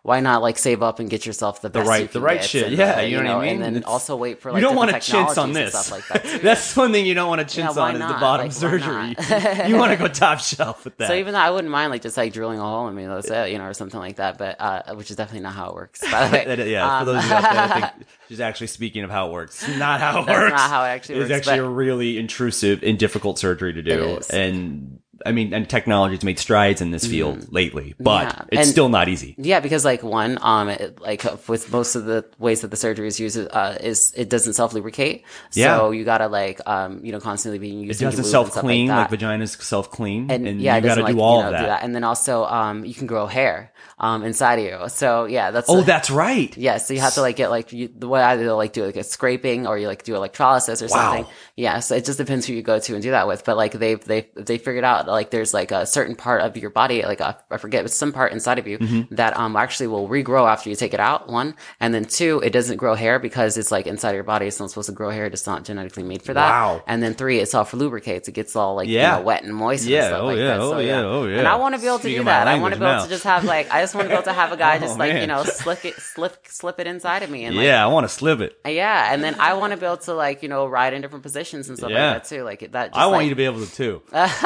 why not like save up and get yourself the best the right, you the can right get shit. and, Yeah, uh, you know, what I mean. And then It's, also wait for like you don't want to chintz on this. Stuff like that too. That's one thing you don't want to chintz yeah, on is not? the bottom like, surgery. You want to go top shelf with that. So even though I wouldn't mind like just like drilling a hole in me, that's it, you know, or something like that. But uh, which is definitely not how it works. By the way, yeah, um, for those of you out there, I think she's actually speaking of how it works. It's not how it that's works. not how it actually It's works. actually but, a really intrusive and difficult surgery to do. It is. And I mean, and technology's made strides in this field mm. lately, but yeah. it's and, still not easy. Yeah, because like one, um, it, like with most of the ways that the surgery is used, uh, is it doesn't self lubricate. So yeah. you gotta like, um, you know, constantly being used. It doesn't self clean, like, like vagina's self clean, and, and yeah, you gotta like, do all you know, of that. Do that. And then also, um, you can grow hair, um, inside of you. So yeah, that's oh, a, that's right. Yeah, so you have to like get like you, the way either like do like a scraping or you like do electrolysis or wow. something. Yeah, so it just depends who you go to and do that with. But like they've they they figured out like there's like a certain part of your body, like a, I forget, but some part inside of you mm-hmm. that um actually will regrow after you take it out. One, and then two, it doesn't grow hair because it's like inside of your body. It's not supposed to grow hair. It's not genetically made for that. Wow. And then three, it self lubricates. It gets all like yeah. you know, wet and moist. Yeah. And stuff oh, like yeah. that. Oh So, yeah. yeah. Oh yeah. And I want to be able to Speaking do that. I want to be able now. to just have like I just want to be able to have a guy just oh, like man. you know slip it slip slip it inside of me and like, yeah, I want to slip it. Yeah, and then I want to be able to like you know ride in different positions and stuff yeah. like that too. Like that. Just, I want like, you to be able to too.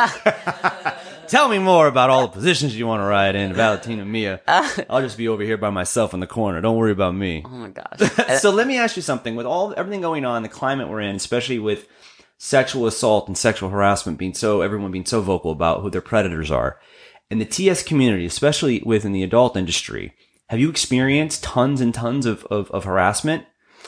Tell me more about all the positions you want to ride in, Valentina Mia. I'll just be over here by myself in the corner. Don't worry about me. Oh my gosh. So let me ask you something. With all everything going on, the climate we're in, especially with sexual assault and sexual harassment being so, everyone being so vocal about who their predators are, in the T S community, especially within the adult industry, have you experienced tons and tons of, of, of harassment?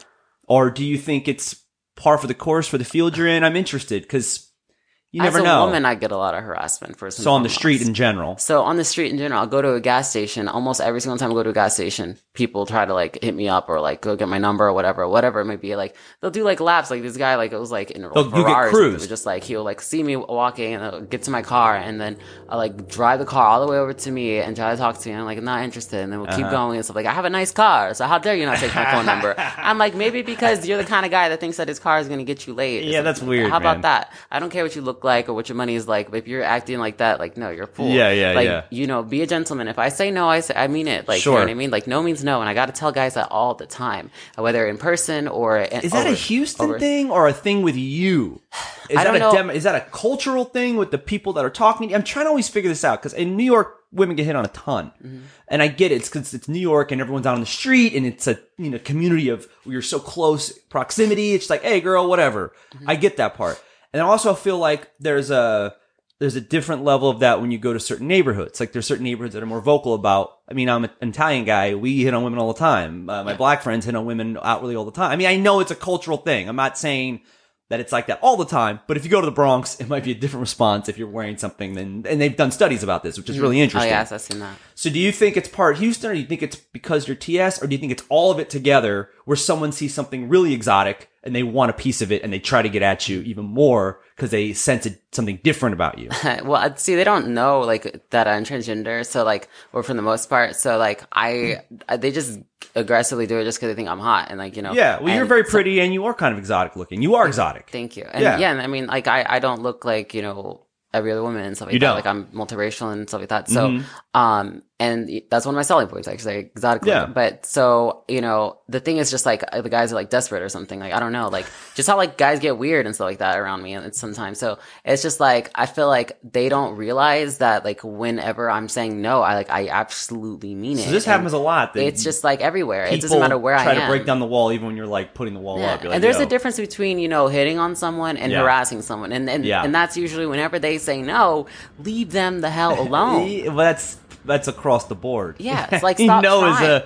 Or do you think it's par for the course for the field you're in? I'm interested because you never As a know. woman, I get a lot of harassment for. So on the street in general. So on the street in general, I'll go to a gas station. Almost every single time I go to a gas station, people try to like hit me up or like go get my number or whatever, whatever it may be. Like they'll do like laps. Like this guy, like it was like in a oh, you get cruised. Just like he'll like see me walking and I'll get to my car and then I'll like drive the car all the way over to me and try to talk to me. And I'm like, I'm not interested. And then we'll uh-huh. keep going and stuff. Like I have a nice car, so how dare you not take my phone number? I'm like, maybe because you're the kind of guy that thinks that his car is going to get you laid. Yeah, that's like, weird. How man. about that? I don't care what you look like or what your money is like, but if you're acting like that, like no, you're a fool. Yeah, yeah, like, yeah. You know, be a gentleman. If I say no, I say I mean it. Like, sure. you know what I mean? Like, no means no, and I got to tell guys that all the time, whether in person or in, is that over, a Houston over, thing or a thing with you? Is I that don't a know. Dem- is that a cultural thing with the people that are talking? I'm trying to always figure this out because in New York, women get hit on a ton, mm-hmm. and I get it. It's because it's New York and everyone's out on the street and it's a you know community of where you're so close proximity. It's like, hey, girl, whatever. Mm-hmm. I get that part, and I also feel like there's a there's a different level of that when you go to certain neighborhoods. Like there's certain neighborhoods that are more vocal about. I mean, I'm an Italian guy. We hit on women all the time. Uh, my yeah. black friends hit on women outwardly all the time. I mean, I know it's a cultural thing. I'm not saying that it's like that all the time, but if you go to the Bronx, it might be a different response if you're wearing something than, and they've done studies about this, which is really interesting. Oh, yes, I've seen that. So do you think it's part Houston, or do you think it's because you're T S, or do you think it's all of it together where someone sees something really exotic and they want a piece of it and they try to get at you even more because they sense it, something different about you? Well, see, they don't know like that I'm transgender, so like, or for the most part, so like I, I they just aggressively do it just because they think I'm hot and like you know. Yeah, well, you're very pretty so, and you are kind of exotic looking. You are exotic. Thank you. And yeah, yeah, and I mean, like I, I don't look like you know every other woman and stuff like you that. Don't. Like I'm multiracial and stuff like that. So, mm-hmm. um, and that's one of my selling points actually, like, exotic. Yeah. Looking. But so you know, the thing is just like the guys are like desperate or something. Like I don't know, like just how like guys get weird and stuff like that around me and sometimes. So it's just like I feel like they don't realize that like whenever I'm saying no, I like I absolutely mean it. So this and happens a lot. It's just like everywhere. It doesn't matter where I am. Try to break down the wall even when you're like putting the wall yeah. up. You're like, and there's Yo. a difference between you know hitting on someone and yeah. harassing someone, and and, yeah. and that's usually whenever they say no, leave them the hell alone. Well, that's that's across the board. Yeah, it's like stop no trying. is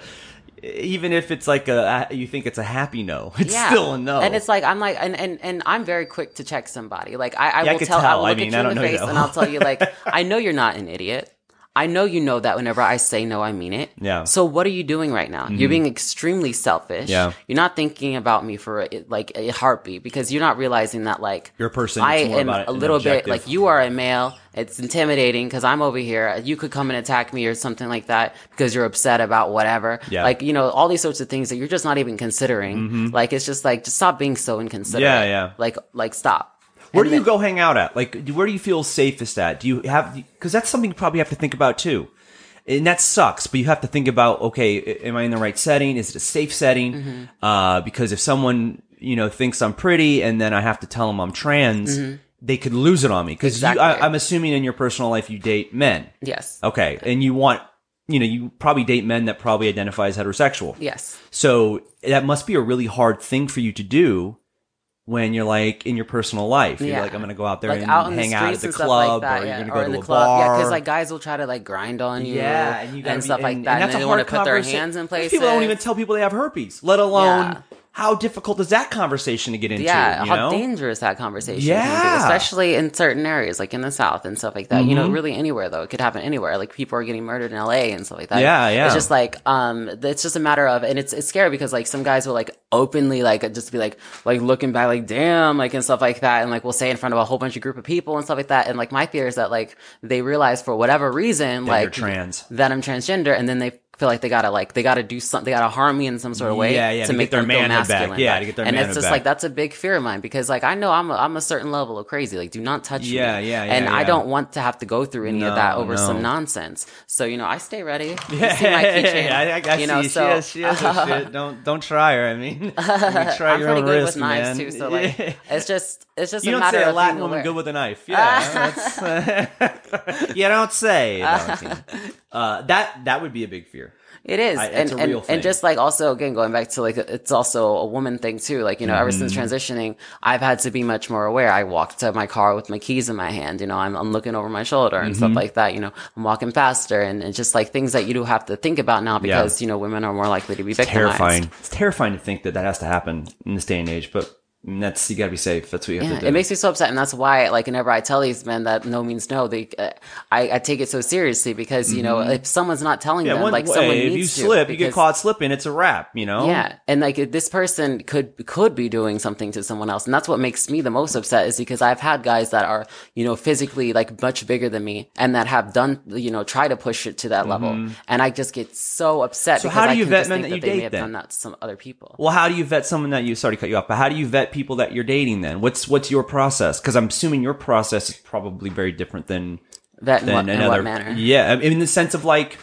a even if it's like a you think it's a happy no, it's yeah. still a no. And it's like I'm like and, and, and I'm very quick to check somebody. Like I, I yeah, will I tell, tell I will look I mean, at you in the face you and I'll tell you like I know you're not an idiot. I know you know that whenever I say no, I mean it. Yeah. So what are you doing right now? Mm-hmm. You're being extremely selfish. Yeah. You're not thinking about me for a, like a heartbeat because you're not realizing that like you're a person. I it's more am about a little objective. bit like you are a male. It's intimidating because I'm over here. You could come and attack me or something like that because you're upset about whatever. Yeah. Like, you know, all these sorts of things that you're just not even considering. Mm-hmm. Like, it's just like, just stop being so inconsiderate. Yeah, yeah. Like, like stop. Where and do you then, go hang out at? Like, where do you feel safest at? Do you have, because that's something you probably have to think about too. and that sucks. But you have to think about, okay, am I in the right setting? Is it a safe setting? Mm-hmm. Uh, because if someone, you know, thinks I'm pretty and then I have to tell them I'm trans, mm-hmm. they could lose it on me. Because exactly. I'm assuming in your personal life you date men. Yes. Okay. And you want, you know, you probably date men that probably identify as heterosexual. Yes. So that must be a really hard thing for you to do when you're like in your personal life. You're yeah. like, I'm going to go out there like and out hang out at the like club that, or yeah. you're going to go to the a club. bar. Yeah, because like guys will try to like grind on you yeah, and, you and be, stuff like and, that. And, and that's then a they want hard to put their conversation. hands in places. People don't even tell people they have herpes, let alone... Yeah. How difficult is that conversation to get into? Yeah, you how know? dangerous that conversation yeah. can be, especially in certain areas, like in the South and stuff like that. Mm-hmm. You know, really anywhere though. It could happen anywhere. Like people are getting murdered in L A and stuff like that. Yeah, yeah. It's just like, um, it's just a matter of, and it's it's scary because like some guys will like openly like just be like like looking back like damn like and stuff like that, and like we'll say in front of a whole bunch of group of people and stuff like that. And like my fear is that like they realize for whatever reason that like you're trans, that I'm transgender, and then they feel like they gotta like they gotta do something, they gotta harm me in some sort of way yeah, yeah, to, to make their them feel manhood masculine. back. Yeah, to get their and manhood it's just back. like that's a big fear of mine because like I know I'm a, I'm a certain level of crazy. Like do not touch yeah, me. Yeah, yeah, and yeah. I don't want to have to go through any no, of that over no. some nonsense. So you know I stay ready. You yeah, see my keychain. I, I, I you know, see. So, she is, she is uh, shit. Don't don't try her. I mean, you try I'm your pretty own good risk, with knives man. too. So like it's just it's just you a don't matter say a of Latin being woman aware. good with a knife. Yeah, that's, uh, you don't say. Valentina. Uh, that that would be a big fear. It is. I, and, a and, real thing. and just like also, again, going back to like, it's also a woman thing too. Like, you know, mm-hmm. ever since transitioning, I've had to be much more aware. I walk to my car with my keys in my hand, you know, I'm, I'm looking over my shoulder and mm-hmm. stuff like that. You know, I'm walking faster and, and just like things that you do have to think about now because, yeah. you know, women are more likely to be it's victimized. Terrifying. It's terrifying to think that that has to happen in this day and age, but And that's, you gotta be safe. That's what you have yeah, to do. It makes me so upset. And that's why, like, whenever I tell these men that no means no, they, uh, I, I take it so seriously because, mm-hmm. you know, if someone's not telling yeah, them, one, like, way, someone if needs you to. slip, because, you get caught slipping, it's a wrap, you know? Yeah. And, like, this person could, could be doing something to someone else. And that's what makes me the most upset is because I've had guys that are, you know, physically, like, much bigger than me and that have done, you know, try to push it to that mm-hmm. level. And I just get so upset so because how do I you can vet just men think that that, you they may date have then? done that to some other people. Well, how do you vet someone that you, sorry to cut you off, but how do you vet people that you're dating then? What's, what's your process? Because I'm assuming your process is probably very different than Vet in than what, in another. what manner? Yeah, in the sense of like,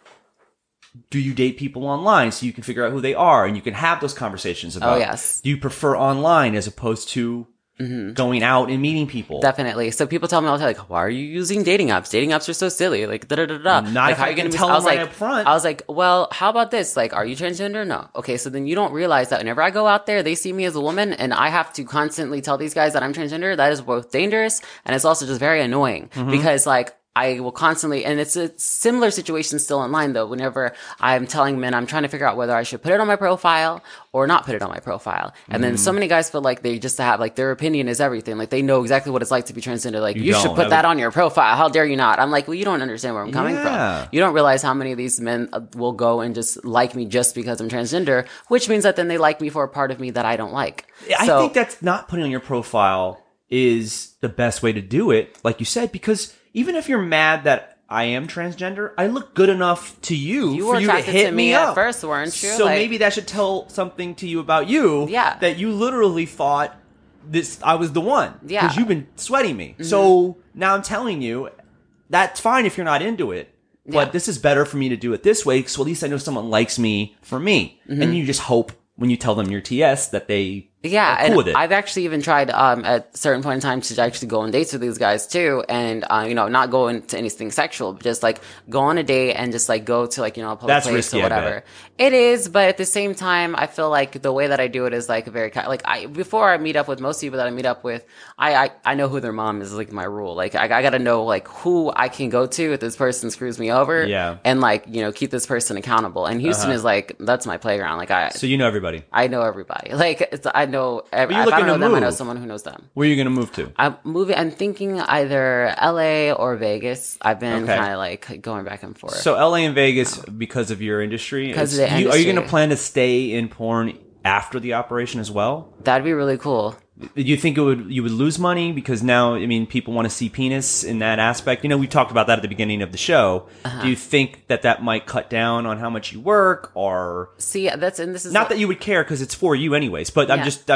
do you date people online so you can figure out who they are and you can have those conversations about? Oh, yes. Do you prefer online as opposed to mm-hmm. going out and meeting people? Definitely. So people tell me all the time, like, why are you using dating apps? Dating apps are so silly. Like, da da da da. Not like, if how I are you can gonna tell be? I was them like, right up front. I was like, well, how about this? Like, are you transgender? No. Okay, so then you don't realize that whenever I go out there, they see me as a woman, and I have to constantly tell these guys that I'm transgender. That is both dangerous and it's also just very annoying mm-hmm. because, like, I will constantly, and it's a similar situation still online though, whenever I'm telling men, I'm trying to figure out whether I should put it on my profile or not put it on my profile. And mm. then so many guys feel like they just have, like, their opinion is everything. Like, they know exactly what it's like to be transgender. Like, you, you should put that on your profile. How dare you not? I'm like, well, you don't understand where I'm coming yeah. from. You don't realize how many of these men will go and just like me just because I'm transgender, which means that then they like me for a part of me that I don't like. I so, think that's not putting on your profile is the best way to do it, like you said, because even if you're mad that I am transgender, I look good enough to you, you for were you to hit to me, me up. At first, weren't you? So like, maybe that should tell something to you about you. Yeah. That you literally thought this I was the one. Yeah. Because you've been sweating me. Mm-hmm. So now I'm telling you, that's fine if you're not into it. But yeah. this is better for me to do it this way, so at least I know someone likes me for me. Mm-hmm. And you just hope when you tell them your T S that they Yeah, are cool and with it. I've actually even tried um at a certain point in time to actually go on dates with these guys too, and uh, you know, not go into anything sexual, but just like go on a date and just like go to like, you know, a public That's place risky, or whatever. It is, but at the same time, I feel like the way that I do it is like very kind. Like I before I meet up with most people that I meet up with, I I, I know who their mom is, like my rule. Like I, I got to know like who I can go to if this person screws me over, yeah, and like, you know, keep this person accountable. And Houston uh-huh. is like that's my playground. Like I so you know everybody. I know everybody. Like it's, I know. Every, if I don't know them, I know someone who knows them. Where are you going to move to? I'm moving. I'm thinking either L A or Vegas. I've been Okay. kind of like going back and forth. So L A and Vegas because of your industry. Because of the you, industry. Are you going to plan to stay in porn after the operation as well? That'd be really cool. Do you think it would you would lose money because now I mean people want to see penis in that aspect? You know, we talked about that at the beginning of the show. Uh-huh. Do you think that that might cut down on how much you work, or see that's and this is not that you would care because it's for you anyways? But yeah. I'm just I'm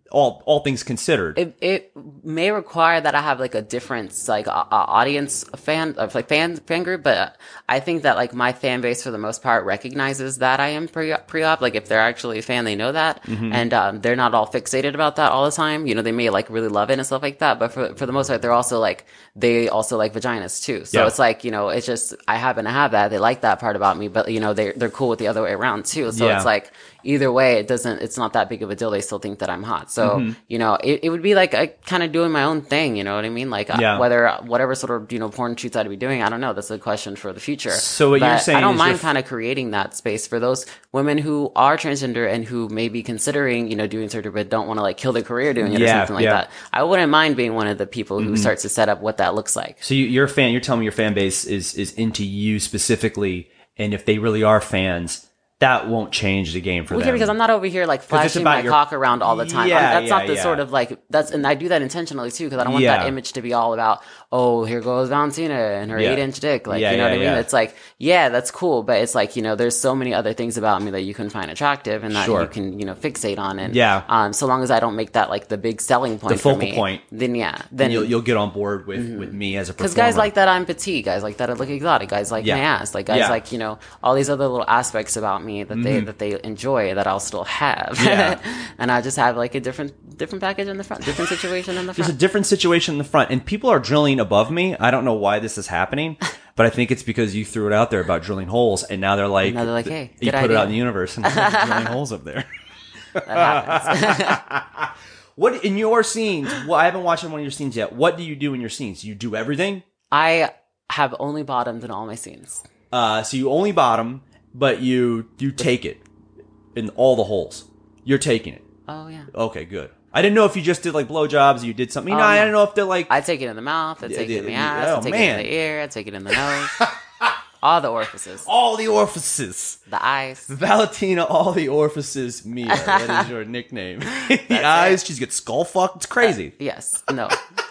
all all things considered. It it may require that I have like a different like uh, audience fan of like fan fan group, but I think that like my fan base for the most part recognizes that I am pre pre op. Like if they're actually a fan, they know that, mm-hmm. and um, they're not all fixated about that all the time. You know, they may like really love it and stuff like that, but for for the most part, they're also like they also like vaginas too. So yeah. it's like you know, it's just I happen to have that. They like that part about me, but you know, they they're cool with the other way around too. So yeah. it's like either way, it doesn't. It's not that big of a deal. They still think that I'm hot. So mm-hmm. you know, it, it would be like I kind of doing my own thing. You know what I mean? Like yeah. uh, whether whatever sort of you know porn shoots I'd be doing, I don't know. That's a question for the future. So what but you're saying, I don't is mind f- kind of creating that space for those women who are transgender and who may be considering you know doing surgery but don't want to like kill their career doing it yeah, or something like yeah. that. I wouldn't mind being one of the people who mm-hmm. starts to set up what that looks like. So you, you're a fan. You're telling me your fan base is is into you specifically, and if they really are fans, that won't change the game for well, them. Yeah, because I'm not over here like flashing my your... cock around all the time. Yeah, that's yeah, not the yeah. sort of like that's, and I do that intentionally too because I don't want yeah. that image to be all about oh here goes Valentina and her yeah. eight inch dick. Like yeah, you know yeah, what I mean? yeah. It's like yeah, that's cool, but it's like you know there's so many other things about me that you can find attractive and that sure. you can you know fixate on. And yeah, um, so long as I don't make that like the big selling point, the focal for me, point, then yeah, then you'll you'll get on board with mm-hmm. with me as a performer. Because guys like that I'm petite, guys like that I look exotic, guys like yeah. my ass, like guys yeah. like you know all these other little aspects about me that they mm-hmm. that they enjoy that I'll still have. Yeah. And I just have like a different different package in the front, different situation in the front. There's a different situation in the front, and people are drilling above me. I don't know why this is happening, but I think it's because you threw it out there about drilling holes, and now they're like, now they're like hey, you put idea. it out in the universe, and there's drilling holes up there. That happens. What in your scenes? Well, I haven't watched one of your scenes yet. What do you do in your scenes? Do you do everything? I have only bottomed in all my scenes. Uh, so you only bottom, but you you take it in all the holes. You're taking it. Oh yeah. Okay, good. I didn't know if you just did like blowjobs, you did something. You oh, know, no. I don't know if they're like. I take it in the mouth. I take it in the ass. Oh, I take man. it in the ear. I take it in the nose. All the orifices. All the orifices. The eyes. Valentina, all the orifices, Mia. That is your nickname. The eyes, it. She's got skull fucked. It's crazy. Uh, yes. No.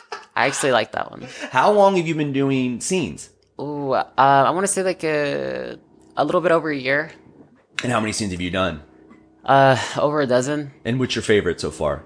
I actually like that one. How long have you been doing scenes? Ooh, uh, I want to say like a, a little bit over a year. And how many scenes have you done? Uh, over a dozen. And what's your favorite so far?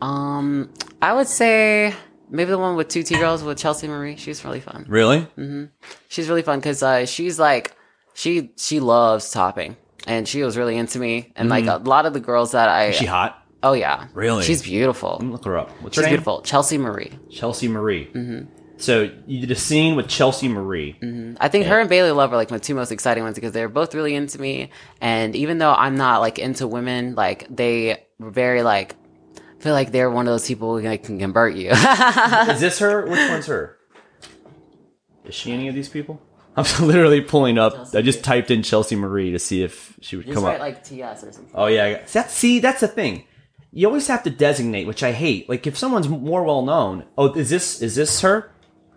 Um, I would say maybe the one with two T girls with Chelsea Marie. She's really fun. Really? Mm-hmm. She's really fun because uh, she's like she she loves topping, and she was really into me. And mm-hmm. like a lot of the girls that I is she hot? Oh yeah, really? She's beautiful. Let me look her up. What's she's her name? Beautiful. Chelsea Marie. Chelsea Marie. Mm-hmm. So you did a scene with Chelsea Marie. Mm-hmm. I think yeah. her and Bailey Love are like my two most exciting ones because they're both really into me. And even though I'm not like into women, like they were very like feel like they're one of those people who like, can convert you. Is this her? Which one's her? Is she any of these people? I'm literally pulling up. Chelsea I just typed in Chelsea Marie to see if she would just come write, up. Like T S or something. Oh yeah, that's see that's the thing. You always have to designate, which I hate. Like if someone's more well known. Oh, is this is this her?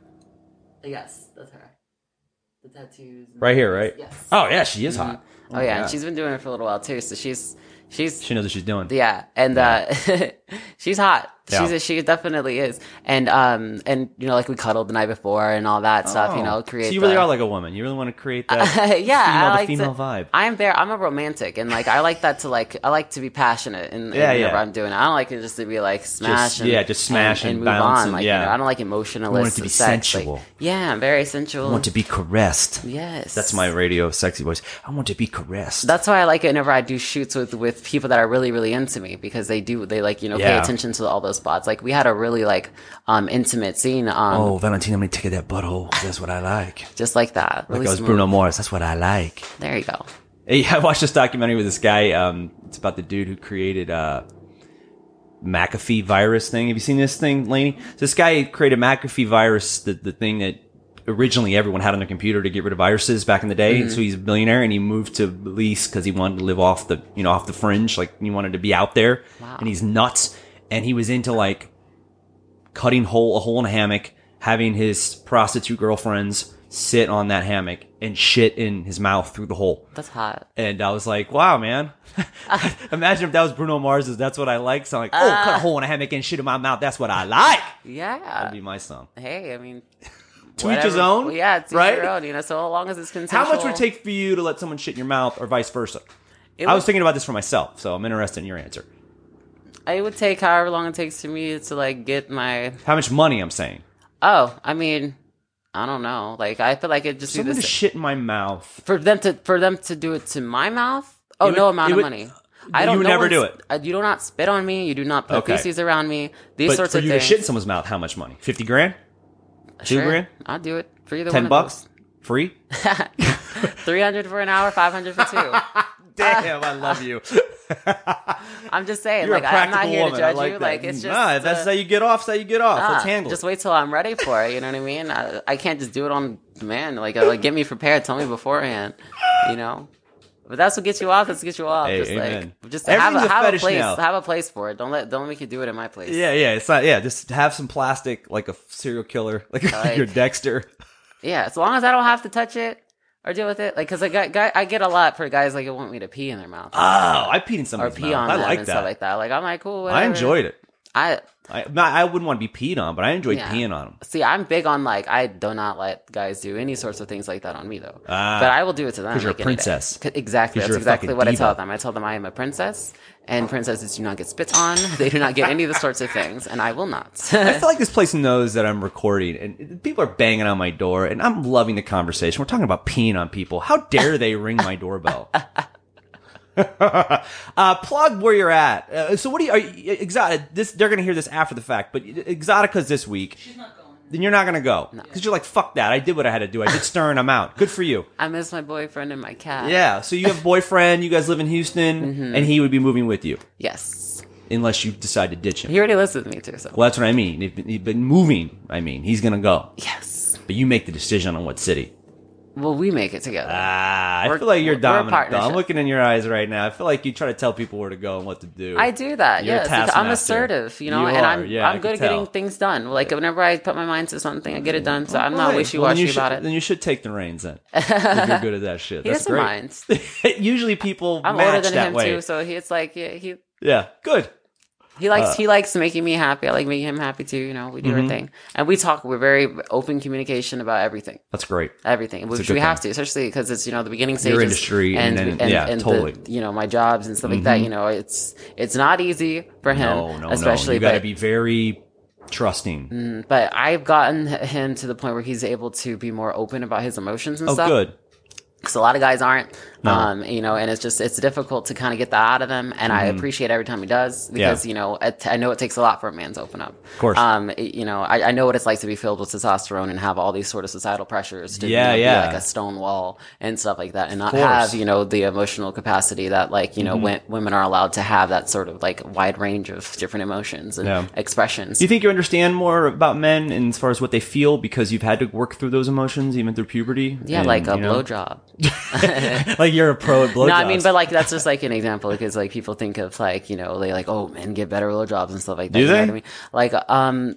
Yes, that's her. The tattoos. Right here, right? Yes. Oh yeah, she is mm-hmm. hot. Oh, oh yeah, and she's been doing it for a little while too. So she's she's she knows what she's doing. Yeah, and yeah. uh she's hot. Yeah. She's a, she definitely is. And um and you know like we cuddled the night before and all that oh. stuff. You know, create. So you really the, are like a woman. You really want to create that. Uh, yeah, female, I like the female to, vibe. I'm very. I'm a romantic, and like I like that to like. I like to be passionate in, in yeah, whatever yeah. I'm doing. I don't like it just to be like smash. Just, and, yeah, just smash and, and, and move bounce on. and, Like yeah. you know, I don't like emotionalist. I want it to be sex. sensual. Like, yeah, I'm very sensual. I want to be caressed. Yes, that's my radio sexy voice. I want to be caressed. That's why I like it whenever I do shoots with with people that are really really into me because they do they like you know yeah. pay attention to all those spots. Like we had a really like um intimate scene. Um, oh, Valentina, I'm gonna take that butthole. That's what I like. Just like that. Like I was Bruno Mars. That's what I like. There you go. Hey, I watched this documentary with this guy. Um, it's about the dude who created uh McAfee virus thing. Have you seen this thing, Lainey? So this guy created McAfee virus, the the thing that originally everyone had on their computer to get rid of viruses back in the day. Mm-hmm. So he's a billionaire, and he moved to Belize because he wanted to live off the you know off the fringe, like he wanted to be out there. Wow. And he's nuts, and he was into like cutting hole a hole in a hammock, having his prostitute girlfriends sit on that hammock and shit in his mouth through the hole. That's hot. And I was like, wow, man. Imagine if that was Bruno Mars's That's What I Like. So I'm like, oh, uh, cut a hole in a hammock and shit in my mouth. That's what I like. Yeah. That'd be my song. Hey, I mean... To each his own? Well, yeah, to right? each your own, you know, so long as it's consensual. How much would it take for you to let someone shit in your mouth or vice versa? It I would, was thinking about this for myself, so I'm interested in your answer. It would take however long it takes to me to like get my. How much money? I'm saying. Oh, I mean, I don't know. Like I feel like it just Someone to shit in my mouth for them to for them to do it to my mouth. Oh, would, no amount of would, money. I don't. You would no never do it. it. You do not spit on me. You do not put okay. feces around me. These but sorts for of you things. to shit in someone's mouth, how much money? Fifty grand? Two sure, grand? I'll do it for either Ten one bucks? Of Free? Three hundred for an hour, five hundred for two. Damn, I love you. I'm just saying, You're like a practical I'm not here woman. to judge like you. that. Like it's just nah, that's uh, how you get off. That's how you get off. ah, Let's handle just it. wait till I'm ready for it. You know what I mean? I, I can't just do it on demand. Like, uh, like get me prepared. Tell me beforehand. You know. But that's what gets you off. That's what gets you off. Hey, just amen. like, just have a, Everything's a have a fetish place. now. Have a place for it. Don't let don't make you do it in my place. Yeah, yeah. It's not. Yeah, just have some plastic, like a serial killer, like, Like- your Dexter. Yeah, as long as I don't have to touch it or deal with it. Like, cause I got, guy, I get a lot for guys like who want me to pee in their mouth. Oh, I peed in or somebody's pee mouth. on I them like and that. stuff like that. Like, I'm like, cool. I Whatever. enjoyed it. I I not, I wouldn't want to be peed on, but I enjoyed Yeah. peeing on them. see. I'm big on like I do not let guys do any sorts of things like that on me though. Ah. but I will do it to them. 'Cause you're a like, any day. princess. 'Cause- Exactly. 'Cause That's you're a exactly fucking what I diva. tell them. I tell them I am a princess, and princesses do not get spit on. They do not get any of the sorts of things, and I will not. I feel like this place knows that I'm recording, and people are banging on my door, and I'm loving the conversation. We're talking about peeing on people. How dare they ring my doorbell? uh, plug where you're at. Uh, so what do you, are you Exotica, this, they're going to hear this after the fact, but Exotica's this week. She's not going. Then you're not going to go. Because you're like, fuck that. I did what I had to do. I did Stern. I'm out. Good for you. I miss my boyfriend and my cat. Yeah. So you have a boyfriend. You guys live in Houston, Mm-hmm. and he would be moving with you. Yes. Unless you decide to ditch him. He already lives with me too. So Well, that's what I mean. He's been, he's been moving. I mean, he's going to go. yes. But you make the decision on what city. Well, we make it together. Ah, I We're- feel like you're we're a dominant. though. I'm partnership. looking in your eyes right now. I feel like you try to tell people where to go and what to do. I do that, You're a yes. because I'm taskmaster. assertive, you know, You and are, I'm yeah, I I'm good can at getting tell. things done. Like whenever I put my mind to something, I get it done. So I'm not Right. wishy Well, then washy you should- about it. Then you should take the reins then. if you're good at that shit. He That's doesn't great. mind. Usually people I'm match older than that him way. too, so he, it's like yeah, he Yeah, good. he likes Uh, he likes making me happy. I like making him happy too. You know, we do Mm-hmm. our thing, and we talk. We're very open communication about everything. That's great. Everything, which good we have thing. to, especially because it's you know the beginning stages, Your industry and then- yeah, and totally. Mm-hmm. the, you know my jobs and stuff like that. You know, it's it's not easy for him, No, no, especially. no. You got to but, be very trusting. but I've gotten him to the point where he's able to be more open about his emotions and Oh, stuff. good. Because a lot of guys aren't, No. um, you know, and it's just it's difficult to kind of get that out of them. And I appreciate every time he does because Mm-hmm. Yeah. you know it, I know it takes a lot for a man to open up. Of course. um, it- you know, I, I know what it's like to be filled with testosterone and have all these sort of societal pressures to Yeah, you know, yeah. be like a stone wall and stuff like that, and not course. have you know the emotional capacity that like you know Mm-hmm. when, women are allowed to have that sort of like wide range of different emotions and Yeah. expressions. Do you think you understand more about men and as far as what they feel because you've had to work through those emotions even through puberty? yeah, And, like a you know? blowjob. Like you're a pro at blowjobs. No, I mean, but like that's just like an example because like people think of like you know they like oh men get better blowjobs and stuff like that. Do you know they? what I mean? Like um,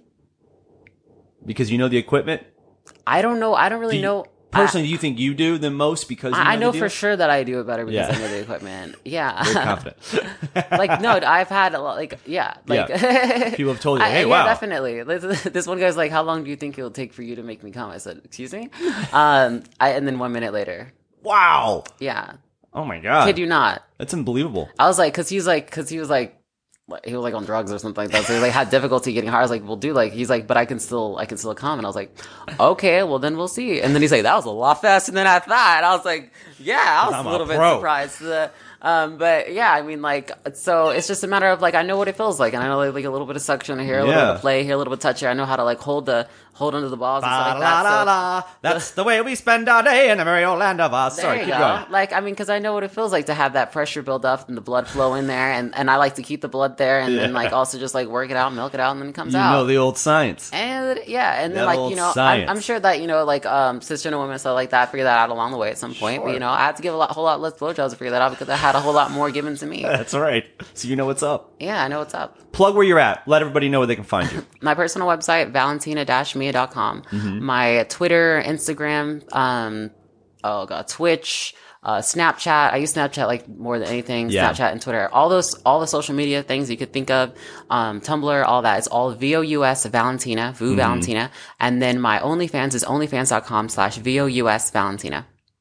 because you know the equipment. I don't know. I don't really Do you- know. Personally, do you think you do the most because you know I, I know the for deal? sure that I do it better because Yeah. I know the equipment. Very Yeah, confident. like no, I've had a lot. Like yeah, like People have told you, I- hey, yeah, wow. definitely. This, this one guy's like, "How long do you think it'll take for you to make me come?" I said, "Excuse me," um, I, and then one minute later, Wow. yeah, Oh my god. kid you not. That's unbelievable. I was like, because he's like, because he was like, like, he was like on drugs or something like that. So he like had difficulty getting hard. I was like, well, dude, like he's like, but I can still, I can still come. And I was like, okay, well then we'll see. And then he's like, that was a lot faster than I thought. And I was like, yeah, I was I'm a a little bit pro. surprised. Uh, um, but yeah, I mean, like, so it's just a matter of like, I know what it feels like, and I know like, like a little bit of suction here, a little Yeah. bit of play here, a little bit of touch here. I know how to like hold the hold onto the balls and stuff like La, that. la, so- la. That's the way we spend our day in the merry old land of Oz. There Sorry, you keep go. going. Like, I mean, because I know what it feels like to have that pressure build up and the blood flow in there, and, and I like to keep the blood there, and then Yeah. like also just like work it out, milk it out, and then it comes You out. know the old science. and yeah, and then That like old you know, I'm, science. I'm sure that you know, like um, cisgender women stuff like that, figure that out along the way at some point. But Sure. you know, I had to give a lot, whole lot less blowjobs to figure that out because I had a whole lot more given to me. That's all right. So you know what's up. Yeah, I know what's up. Plug where you're at. Let everybody know where they can find you. My personal website, valentina dash mia dot com. Mm-hmm. My Twitter, Instagram, um, oh god, Twitch, uh, Snapchat. I use Snapchat like more than anything. Yeah. Snapchat and Twitter. All those, all the social media things you could think of. Um, Tumblr, all that. It's all V O U S Valentina, Vu Mm-hmm. Valentina. And then my OnlyFans is onlyfans dot com slash V O U S Valentina.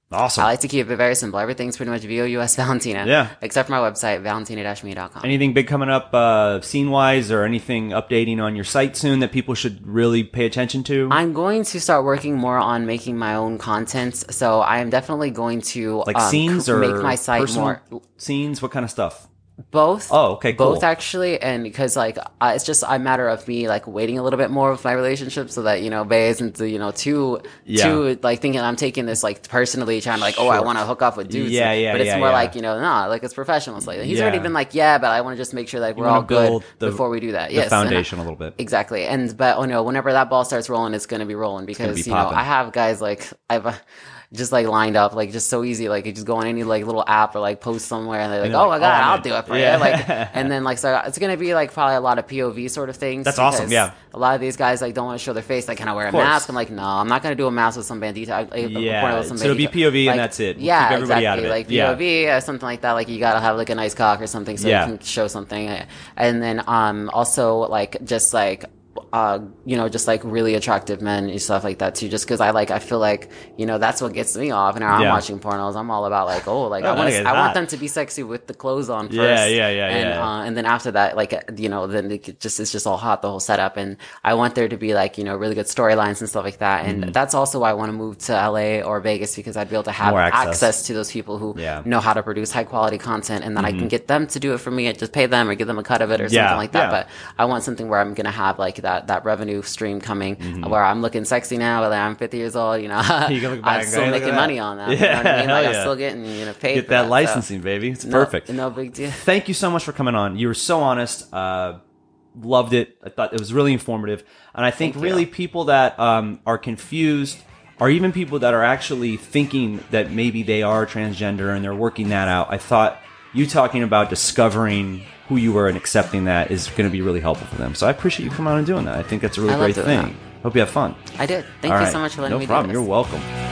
Awesome. I like to keep it very simple. Everything's pretty much V O U S Valentina. Yeah. Except for my website, valentina dash me dot com. Anything big coming up uh, scene-wise or anything updating on your site soon that people should really pay attention to? I'm going to start working more on making my own content. So I am definitely going to like um, scenes c- or make my site personal more. scenes? What kind of stuff? Both. Oh, okay, cool. Both actually, and because like uh, it's just a matter of me like waiting a little bit more with my relationship, so that you know, Bay isn't you know too Yeah. too like thinking I'm taking this like personally, trying to like oh I Sure. want to hook up with dudes. Yeah, yeah, But it's yeah, more yeah. like you know nah, like it's professional. It's like he's Yeah. already been like yeah, but I want to just make sure that we're wanna all good build the- before we do that. The Yes, and I- foundation a little bit. Exactly. And, but, oh no, whenever that ball starts rolling, it's going to be rolling because, be you know, popping. I have guys like, I've uh, just like lined up, like just so easy. Like you just go on any like little app or like post somewhere and they're like, And they're oh like, my God, "Oh, I'm I'll in." do it for Yeah. you. Like, and then like, so it's going to be like probably a lot of P O V sort of things. That's awesome, because yeah. A lot of these guys like don't want to show their face. Like, can I wear a course. mask? I'm like, no, I'm not going to do a mask with some bandita. I, I- Yeah, porno with some so it'll be bandito. P O V and Like, that's it. We'll yeah, keep everybody exactly. out of it. Like Yeah. P O V or something like that. Like you got to have like a nice cock or something so Yeah. you can show something. And then, um, also like just like, uh, you know, just like really attractive men and stuff like that too. Just because I like, I feel like, you know, that's what gets me off. And now I'm Yeah. watching pornos. I'm all about like, oh, like Oh, I want, look at I want that. them to be sexy with the clothes on first. Yeah, yeah, yeah, and, yeah. Uh, and then after that, like, you know, then it just it's just all hot the whole setup. And I want there to be like, you know, really good storylines and stuff like that. And that's also why I want to move to L A or Vegas because I'd be able to have More access. access. to those people who Yeah. know how to produce high quality content, and then I can get them to do it for me and just pay them or give them a cut of it or Yeah, something like that. yeah. But I want something where I'm gonna have like that that revenue stream coming, Mm-hmm. where I'm looking sexy now, whether I'm fifty years old, you know, You can look back I'm and go, still "Hey, look making at that." money on that. Yeah, You know what I mean? hell Like yeah. I'm still getting you know paid. Get for that so licensing, baby. It's no- perfect. No big deal. Thank you so much for coming on. You were so honest. Uh, loved it. I thought it was really informative. And I think Thank you. really people that um, are confused, or even people that are actually thinking that maybe they are transgender and they're working that out, I thought you talking about discovering who you were and accepting that is going to be really helpful for them. So I appreciate you coming on and doing that. I think that's a really I love great doing thing. that. Hope you have fun. I did. Thank All you right. so much for letting no me problem. do this. You're welcome.